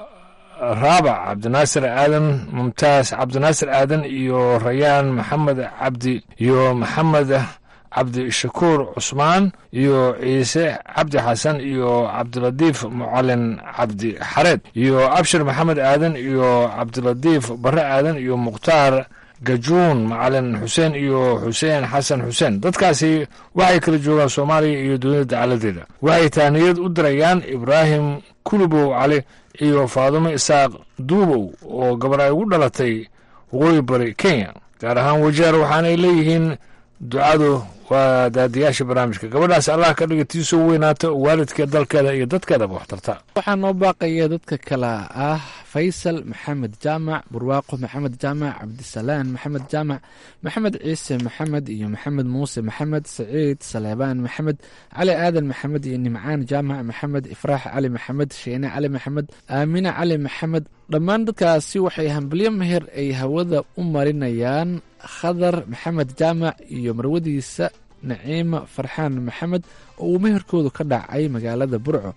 raabac cabdinaasir aadan, mumtaas cabdinaasir aadan iyo rayaan maxamed cabdi iyo maxamed cabdi shakuur cusmaan iyo ciise cabdi xasan iyo cabdilatiif mucalin cabdi xareed iyo abshir maxamed aadan iyo cabdilatiif bare aadan iyo mukhtaar gajuun macalin xuseen iyo xuseen xasan xuseen. dadkaasi waxay kala joogaan soomaaliya iyo dunida dacaladeeda. waxay tahniyad u dirayaan ibraahim kulubow cali iyo faadumo isaaq duubow oo gabar ay ugu dhalatay waqooyi bari kenya gaar ahaan wajeer, waxaanay leeyihiin ducadu waa daadiyaasha barnaamijka. gabadhaas allah ka dhiga tiisoo weynaato waalidkeed dalkeeda iyo dadkeedaba waxtarta. waxaa noo baaqaya dadka kale ah faysal maxamed jaamac, burwaaqo maxamed jaamac, cabdisalaan maxamed jaamac, maxamed ciise maxamed iyo maxamed muuse maxamed, saciid saleebaan maxamed, cali aadan maxamed iyo nimcaan jaamac maxamed, ifraax cali maxamed, sheene cali maxamed, aamine cali maxamed. dhammaan dadkaasi waxay hambalyo meher ay hawada u marinayaan khadar maxamed jaamac iyo marwadiisa naciima farxaan maxamed oo uu meherkoodu ka dhacay magaalada burco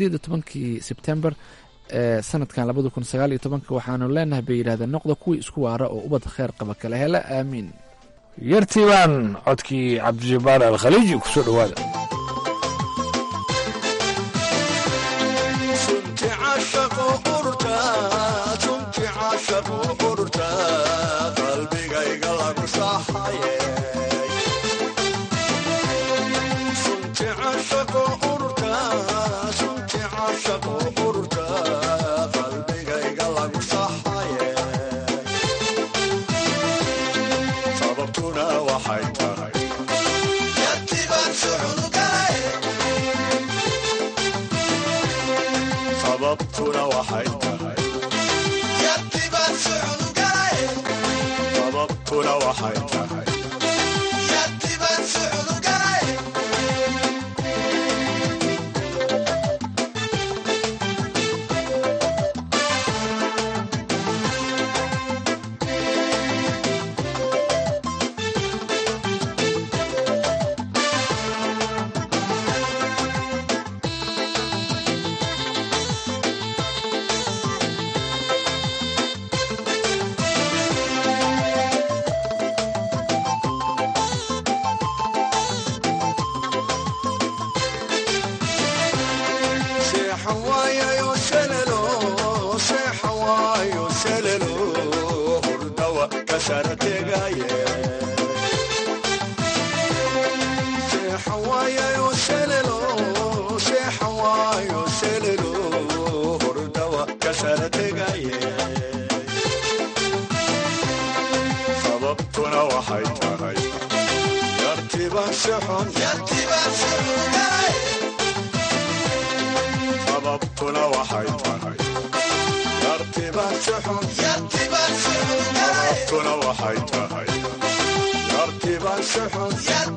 18 sebtembar ee sanadkan 2019. waxaanu leenahay bay yidhahdeen noqda kuwii isku waara oo ubad kheyr qaba kala hela aamiin. yartiibaan codkii cabdijabbaar alkhaliiji ku soo dhowaada. qalbigayga lagu saxaye sunti cashaqo urta qalbigayga lagu saxaye sababtuna waxay tahay yartibaan sucunu galay sababtuna waxay tahay yartibaan sucunu galay sababtuna waxay tahay yartibaan sucunu galay sababtuna waxay tahay yartibaan suxun galay sababtuna waxay tahay suxun sababtuna waxay tahay yartibaan suxun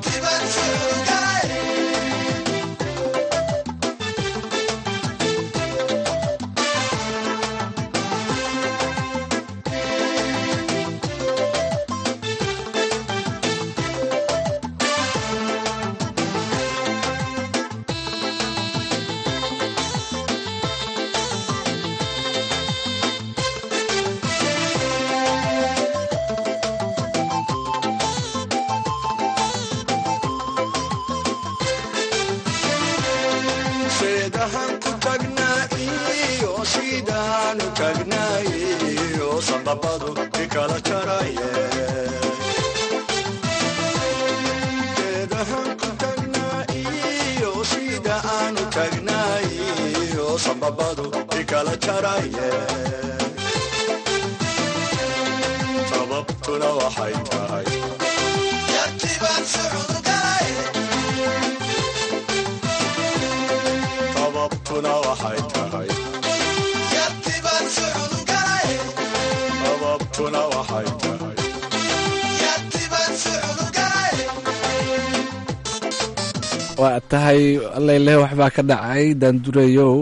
sababtuna waxay tahay sababtuna waxay tahay sababtuna waxay tahay waa tahay allaileh waxbaa ka dhacay daandureyow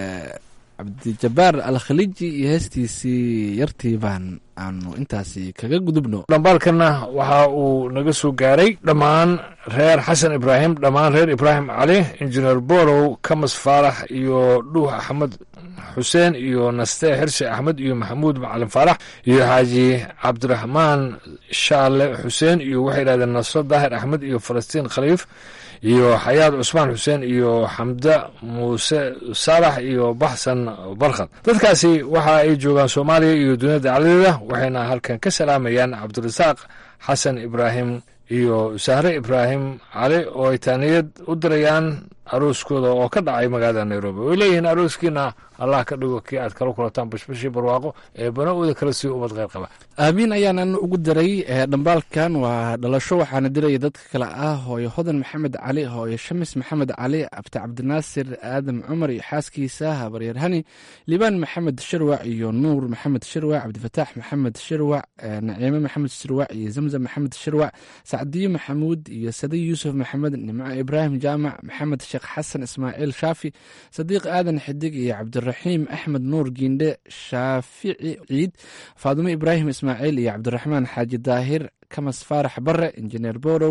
cabdijabaar alkhaliiji iyo heestiisii yartii baan aanu intaasi kaga gudubno. dhambaalkana waxa uu naga soo gaaray dhammaan reer xasan ibraahim, dhammaan reer ibraahim cali, injineer borow, kamas faarax iyo dhuux axmed xuseen iyo naste xirsi axmed iyo maxamuud macalin faarax iyo xaaji cabdiraxmaan shaale xuseen iyo waxay yidhahdeen nasro daahir axmed iyo falastiin khaliif iyo xayaad cusmaan xuseen iyo xamda muuse saalax iyo baxsan barkhad. dadkaasi waxa ay joogaan soomaaliya iyo duniyada dacaladeeda, waxayna halkan ka salaamayaan cabdirasaaq xasan ibraahim iyo sahre ibraahim cali oo ay taaniyad u dirayaan arooskooda oo ka dhacay magaalada nairobi. way leeyihiin arooskiina allah ka dhigo kii aad kala kulataan bashbashii barwaaqo ee bana-ooda kala sii ubad kheyr qaba. aamiin ayaanan ugu diray dhambaalkan waa dhalasho waxaana diraya dadka kale ah hooyo hodan maxamed cali, hooyo shamis maxamed cali, abti cabdinaasir aadam cumar iyo xaaskiisa habaryar hani, libaan maxamed shirwac iyo nuur maxamed shirwac, cabdifataax maxamed shirwac, naciime maxamed shirwac iyo zamzam maxamed shirwac, sacdiyo maxamuud iyo sadiy yuusuf maxamed, nimco ibraahim jaamac, maxamed sheekh xasan ismaaciil shaafi, sadiiq aadan xidig iyo cabdiraxiim axmed nuur giindhe, shaafici ciid, faadumo ibraahim ismaaciil iyo cabdiraxmaan xaaji daahir, kamas faarax bare, injineer borow,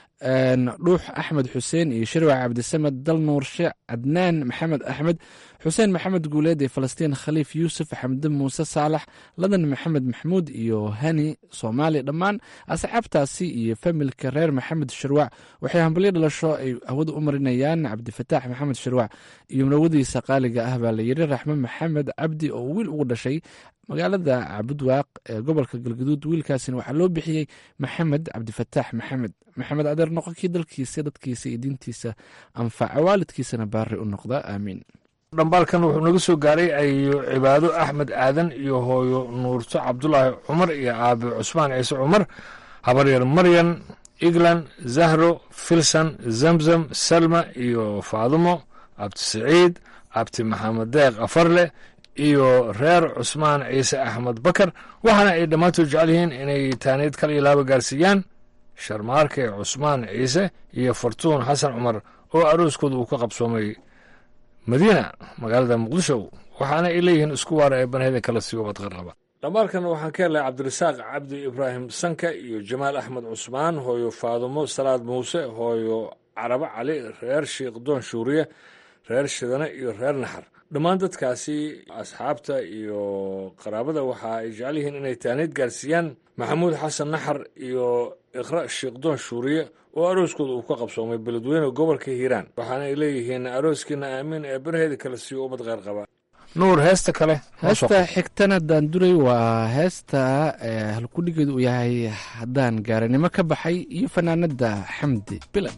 dhuux axmed xuseen iyo shirwac cabdisamed dal nuurshe, cadnaan maxamed axmed, xuseen maxamed guuleed iyo falastiin khaliif yuusuf, xamde muuse saalax, ladan maxamed maxmuud iyo hani soomaali. dhammaan asxaabtaasi iyo familka reer maxamed shirwac waxay hambalyo dhalasho ay hawada u marinayaan cabdifataax maxamed shirwac iyo munawadiisa qaaliga ah baa layiri raxme maxamed cabdi oo wiil ugu dhashay magaalada cabudwaaq ee gobolka galgaduud. wiilkaasina waxaa loo bixiyey maxamed cabdifataax maxamed adeer noqonkii dalkiisa dadkiisa iyo diintiisa anfaca, waalidkiisana baari u noqda, aamiin. dhambaalkan wuxuu naga soo gaaray ayo cibaado axmed aadan iyo hooyo nuurto cabdulaahi cumar iyo aabe cusmaan ciise cumar, habaryar maryan iglan, zahro, filsan, zamzam, salma iyo faadumo, abti saciid, abti maxamed deeq afarle iyo reer cusmaan ciise axmed bakar. waxaana ay dhammaantood jecel yihiin inay taaniid kal iyo laaba gaarsiiyaan sharmaarke cusmaan ciise iyo fartuun xasan cumar oo arooskooda uu ka qabsoomay madiina magaalada muqdisho, waxaana ay leeyihiin isku waara ee banaheda kala sii ubad qarqaba. dhambaalkan waxaan ka helnay cabdirasaaq cabdi ibraahim sanka iyo jamaal axmed cusmaan, hooyo faadumo salaad muuse, hooyo carabo cali, reer sheekh doon shuuriye, reer shidane iyo reer naxar. dhammaan dadkaasi asxaabta iyo qaraabada waxa ay jecel yihiin inay taaniid gaarsiiyaan maxamuud xasan naxar iyo iqra sheekdoon shuuriye oo arooskooda uu ka qabsoomay beledweyne gobolka hiiraan. waxaana ay leeyihiin arooskiina aamiin ee baraheeda kale siiyo ubad kheyr qaba. nuur heesta kale heesta xigtana daanduray waa heesta halkudhigeedu uu yahay haddaan gaaranimo ka baxay iyo fanaanada xamdi bilan.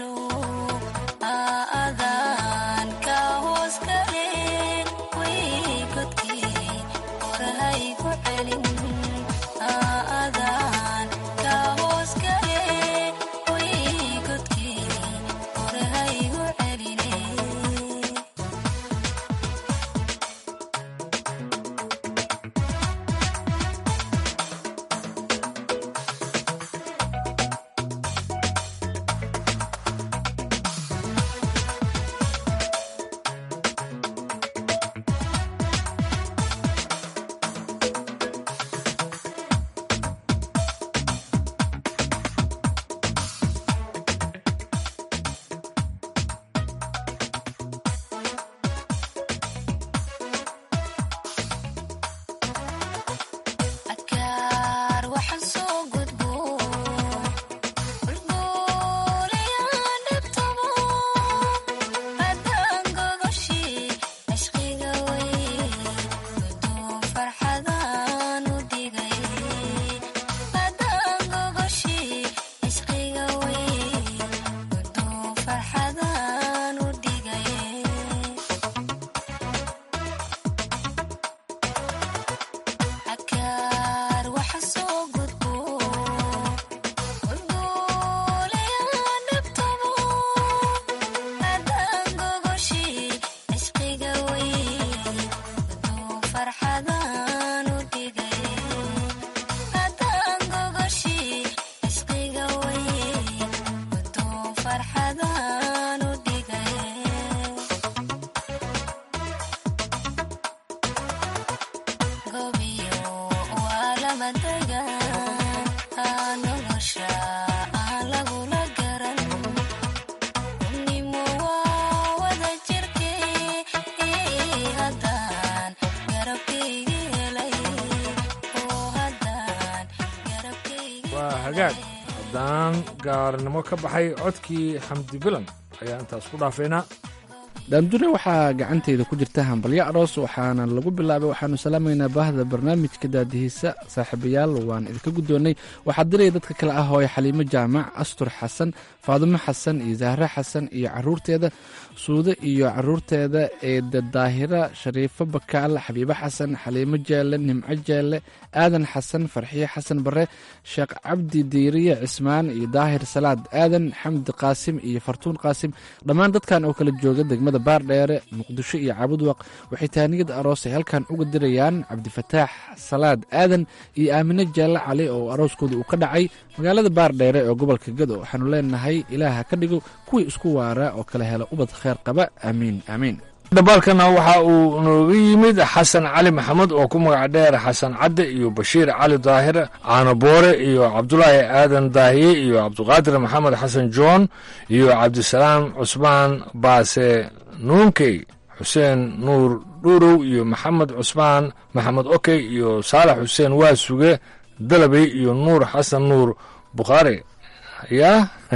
hagaag haddaan gaarnimo ka baxay codkii xamdi bilan ayaa intaas ku dhaafaynaa. daamdure waxaa gacantayda ku jirta hambalyo aroos waxaana lagu bilaabay waxaanu salaamaynaa baahda barnaamijka daadihiisa saaxiibayaal waan idinka guddoonnay waxaa diraya dadka kale ah hooye xaliimo jaamac astur xasan faadumo xasan iyo zahre xasan iyo caruurteeda suude iyo caruurteeda eeda daahira shariifo bakaal xabiibo xasan xaliimo jeelle nimco jeelle aadan xasan farxiye xasan bare sheekh cabdi diiriye cismaan iyo daahir salaad aadan xamdi qaasim iyo fartuun qaasim dhammaan dadkan oo kala jooga degmada baardheere muqdisho iyo caabudwaq waxay taaniyad aroos ay halkan uga dirayaan cabdifataax salaad aadan iyo aamine jeelle cali oo arooskooda uu ka dhacay magaalada baardheere ee gobolka gado waxaanu leenahay ilaaha ka dhigo kuwii isku waara oo kala hela ubad kheyr qaba aamiin aamiin. dabaalkana waxa uu nooga yimid xasan cali maxamed oo ku magac dheer xasan cadde iyo bashiir cali daahir caano boore iyo cabdulaahi aadan daahiye iyo cabdiqaadir maxamed xasan joon iyo cabdisalaam cusmaan baase nuunkey xuseen nuur dhuurow iyo maxamed cusmaan maxamed okey iyo saalax xuseen waasuge dalabey iyo nuur xasan nuur bukhaari yaa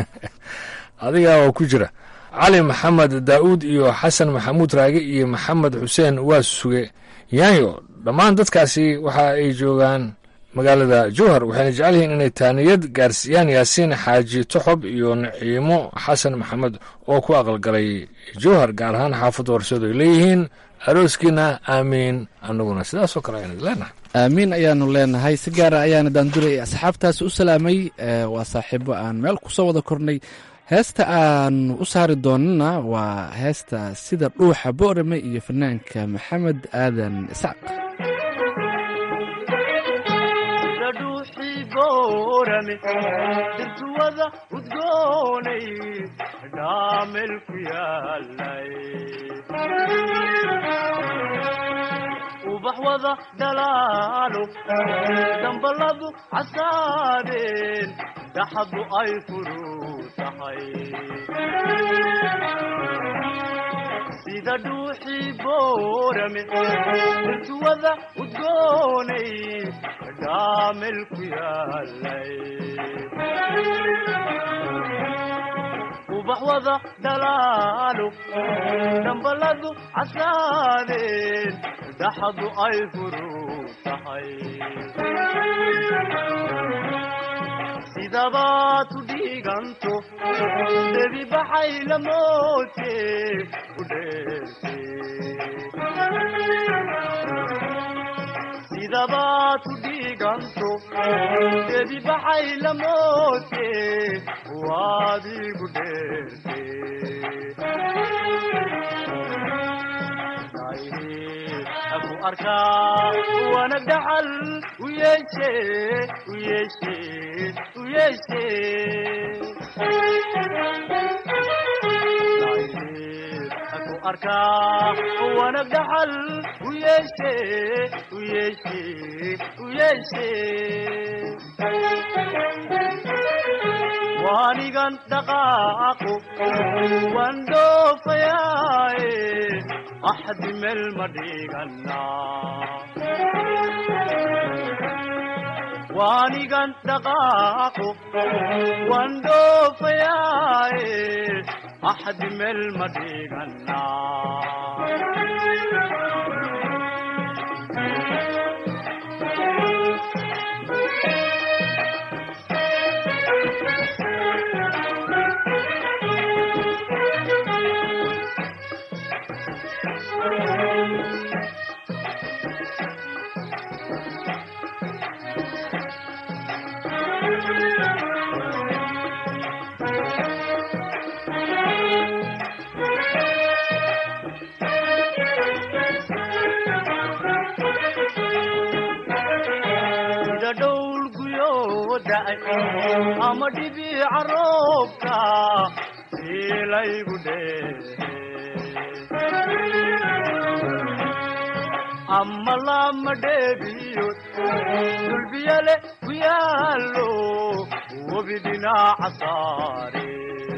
adigaa waa ku jira cali maxamed daa'uud iyo xasan maxamuud raage iyo maxamed xuseen waasuge yaanyo dhammaan dadkaasi waxa ay joogaan magaalada jowhar waxayna jecel yihiin inay taaniyad gaarsiiyaan yaasiin xaaji toxob iyo naciimo xasan maxamed oo ku aqalgalay jowhar gaar ahaan xaafadda horseedu ay leeyihiin arooskiina aamiin annaguna sidaasoo kale aynu leenahay aamiin ayaanu leenahay si gaara ayaana daanduray asxaabtaasi u salaamay waa saaxiibo aan meel ku soo wada kornay heesta aanu u saari doonana waa heesta sida dhuuxa boorame iyo fanaanka maxamed aadan isaaq dirtuwada udgoonay dhaamel ku yaalay ubax wada dhalaalo dambaladu casaadeen daxadu ay furuu tahay sida dhuuxii boorame dirtuwada udgoonay dhaamel ku yaalay ubax wada dhalaalo dambaladu casaadeen daxadu ay furuu tahay sidabaad u dhiiganto debi baxay lamoote u dheerte sidabaad u dhiiganto debi baxay lamoote waad igu dheerte aku arkaa wana dhaxal u yeeshe u yeeshe u yeeshe aku arkaa wana dhaxal u yeeshe u yeeshe u yeeshe waanigan dhaqaaqo waan dhoofayaaye axdi meel ma dhiganaa waanigan dhaqaaqo waan dhoofayaaye axdi meel ma dhiganaa ama dhibiica roobka ilaygu dheehe ama lama dheebiyo dulbiyale ku yaalo webi dhinaca saare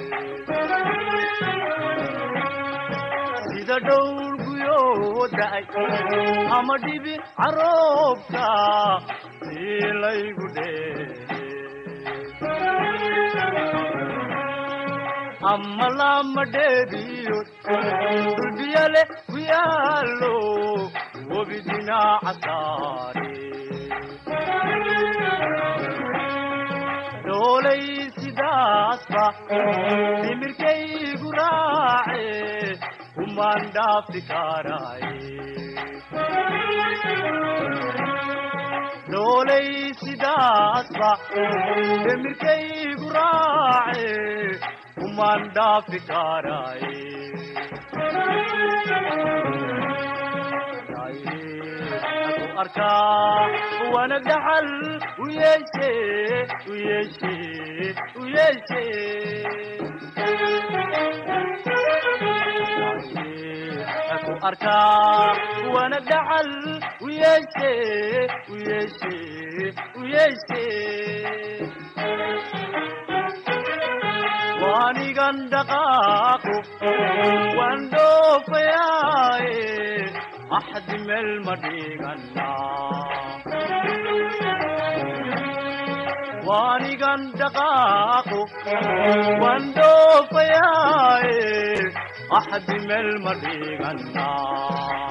sida dhowlguyo da'ay ama dhibiica roobka ilaygu dheehe ama lama dheebiyo dulbiyale ku yaalo webi dhinaca saare dhoolay sidaasba dhimirkaygu raace kumaan dhaafi karaaye dhoolay sidaasba dhimirkaygu raace kumaan dhaafi karaaye aku arkaa wana dhaxal u yeeshe u yeeshe u yeeshe aku arkaa wana dhaxal u yeeshe u yeeshe u yeeshe waanigan dhaqaaqo waan dhoofayaaye axdi meel ma dhiganaa waanigan dhaqaaqo waan dhoofayaaye axdi meel ma dhiganaa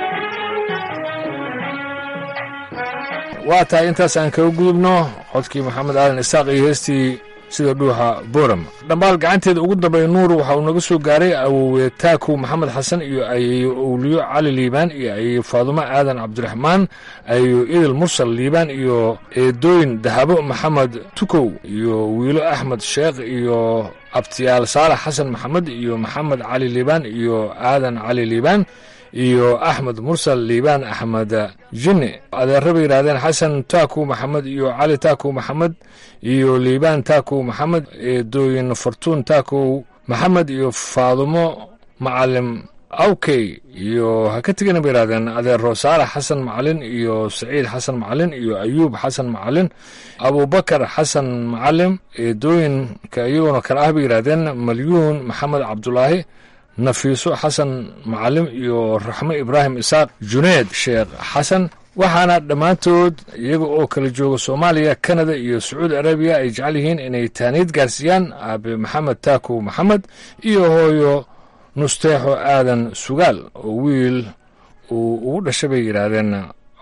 waa tahay intaas aan kaga gudubno codkii maxamed aadan isaaq iyo heestii sida dhuuxa boram dhambaal gacanteeda ugu dambeeya nuur waxa uu naga soo gaaray awowe taaku maxamed xasan iyo ayeeyo owliyo cali liibaan iyo ayeeyo faadumo aadan cabdiraxmaan ayeeyo idil mursal liibaan iyo eedooyin dahabo maxamed tukow iyo wiilo axmed sheekh iyo abtiyaal saalax xasan maxamed iyo maxamed cali liibaan iyo aadan cali liibaan iyo axmed mursal liibaan axmed jinne adeero bay yidhaahdeen xasan taaku maxamed iyo cali taaku maxamed iyo liibaan taaku maxamed eedooyin fartuun taaku maxamed iyo faadumo macalim awkey iyo ha ka tegana bay yidhahdeen adeero saalax xasan macalin iyo saciid xasan macalin iyo ayuub xasan macalin abubakar xasan macalin eedooyinka iyaguna kale ah bay yidhaahdeen malyuun maxamed cabdulaahi nafiiso xasan macalim iyo raxmo ibraahim isaaq juneed sheekh xasan waxaana dhammaantood iyaga oo kala jooga soomaaliya kanada iyo sacuudi arabiya ay jecel yihiin inay taaniid gaarsiiyaan aabe maxamed taaku maxamed iyo hooyo nusteexo aadan sugaal oo wiil uu ugu dhashay bay yidhaahdeen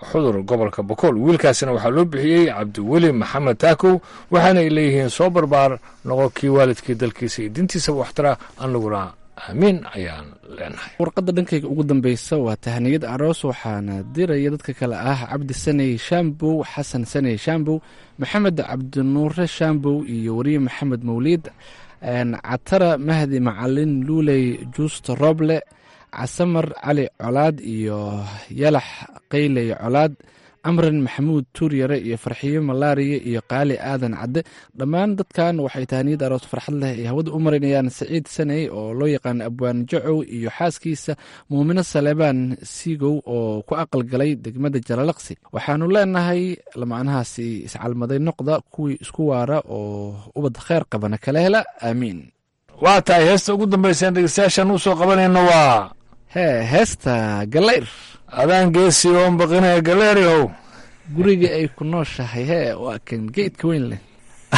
xudur gobolka bokool. wiilkaasina waxaa loo bixiyey cabdiweli maxamed taakow, waxaana ay leeyihiin soo barbaar noqo kii waalidkii dalkiisa iyo diintiisaba waxtara, anaguna aamiin ayaan leenahay. warqadda dhankayga ugu dambeysa waa tahaniyad aroos, waxaana diraya dadka kale ah cabdi saney shambow, xasan saney shambow, maxamed cabdinuure shambow iyo wariye maxamed mawliid, catara mahdi macalin, luuley juusto roble, casamar cali colaad iyo yalax qayley colaad, amran maxamuud tuuryare iyo farxiyo malaariya iyo qaali aadan cadde. dhammaan dadkan waxay tahaniyad aroos farxad leh ay hawada u marinayaan saciid saney oo loo yaqaan abwaan jacow iyo xaaskiisa muumino saleebaan siigow oo ku aqalgalay degmada jalalaqsi. waxaanu leenahay lamaanahaasi iscalmaday noqda kuwii isku waara oo ubad kheyr qabana kala hela, aamiin. waa tahay heesta ugu dambaysaan dhegeystayaashaan u soo qabanayno waa heesta galeyr. adaan geesi oon baqinaya galeeriow, guriga ay ku nooshahay waa kan geedka weyn leh.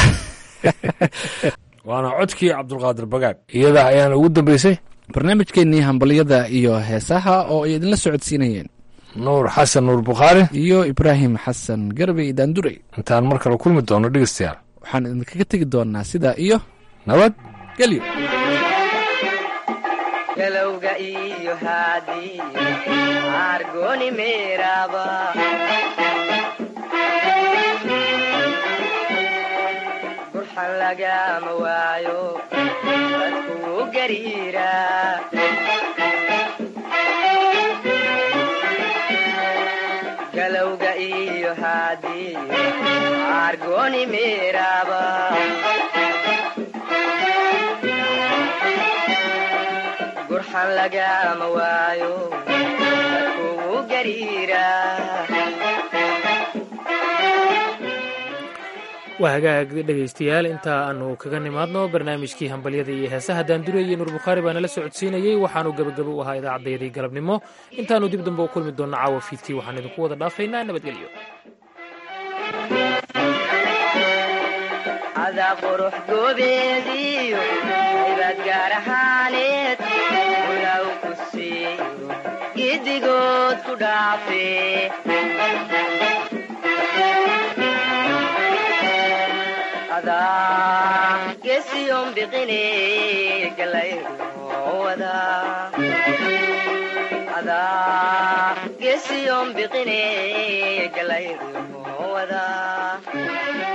waana codkii cabdulqaadir bagaag. iyada ayaana ugu dambeysay barnaamijkeennii hambalyada iyo heesaha oo ay idinla socodsiinayeen nuur xasan nuur bukhaari iyo ibraahim xasan garbe daandurey. intaan mar kale kulmi doono dhegeystayaal, waxaan idinkaga tegi doonaa sidaa iyo nabad gelyo. galowga iyo haadiyo argoni meeraba burxan lagama waayo dadkuu gariira galowga iyo haadiyo argoni meeraba burxan lagama waayo dadkuu gariira. waa hagaag dhegaystayaal, inta aanu kaga nimaadno barnaamijkii hambalyada iyo heesaha daandure iyo nuur bukhaari baa nala socodsiinayey. waxaanu gebagabo u ahaa idaacaddayadii galabnimo. intaannu dib dambe u kulmi doonno caawa fiidkii waxaan idinku wada dhaafaynaa nabadgelyo. ada qurux goobeediyo haybaad gaar ahaaneed ulaw ku siiyo giddigood ku dhaafe adaa gesiyon biqine galayruwada adaa gesiyon biqine galayruwada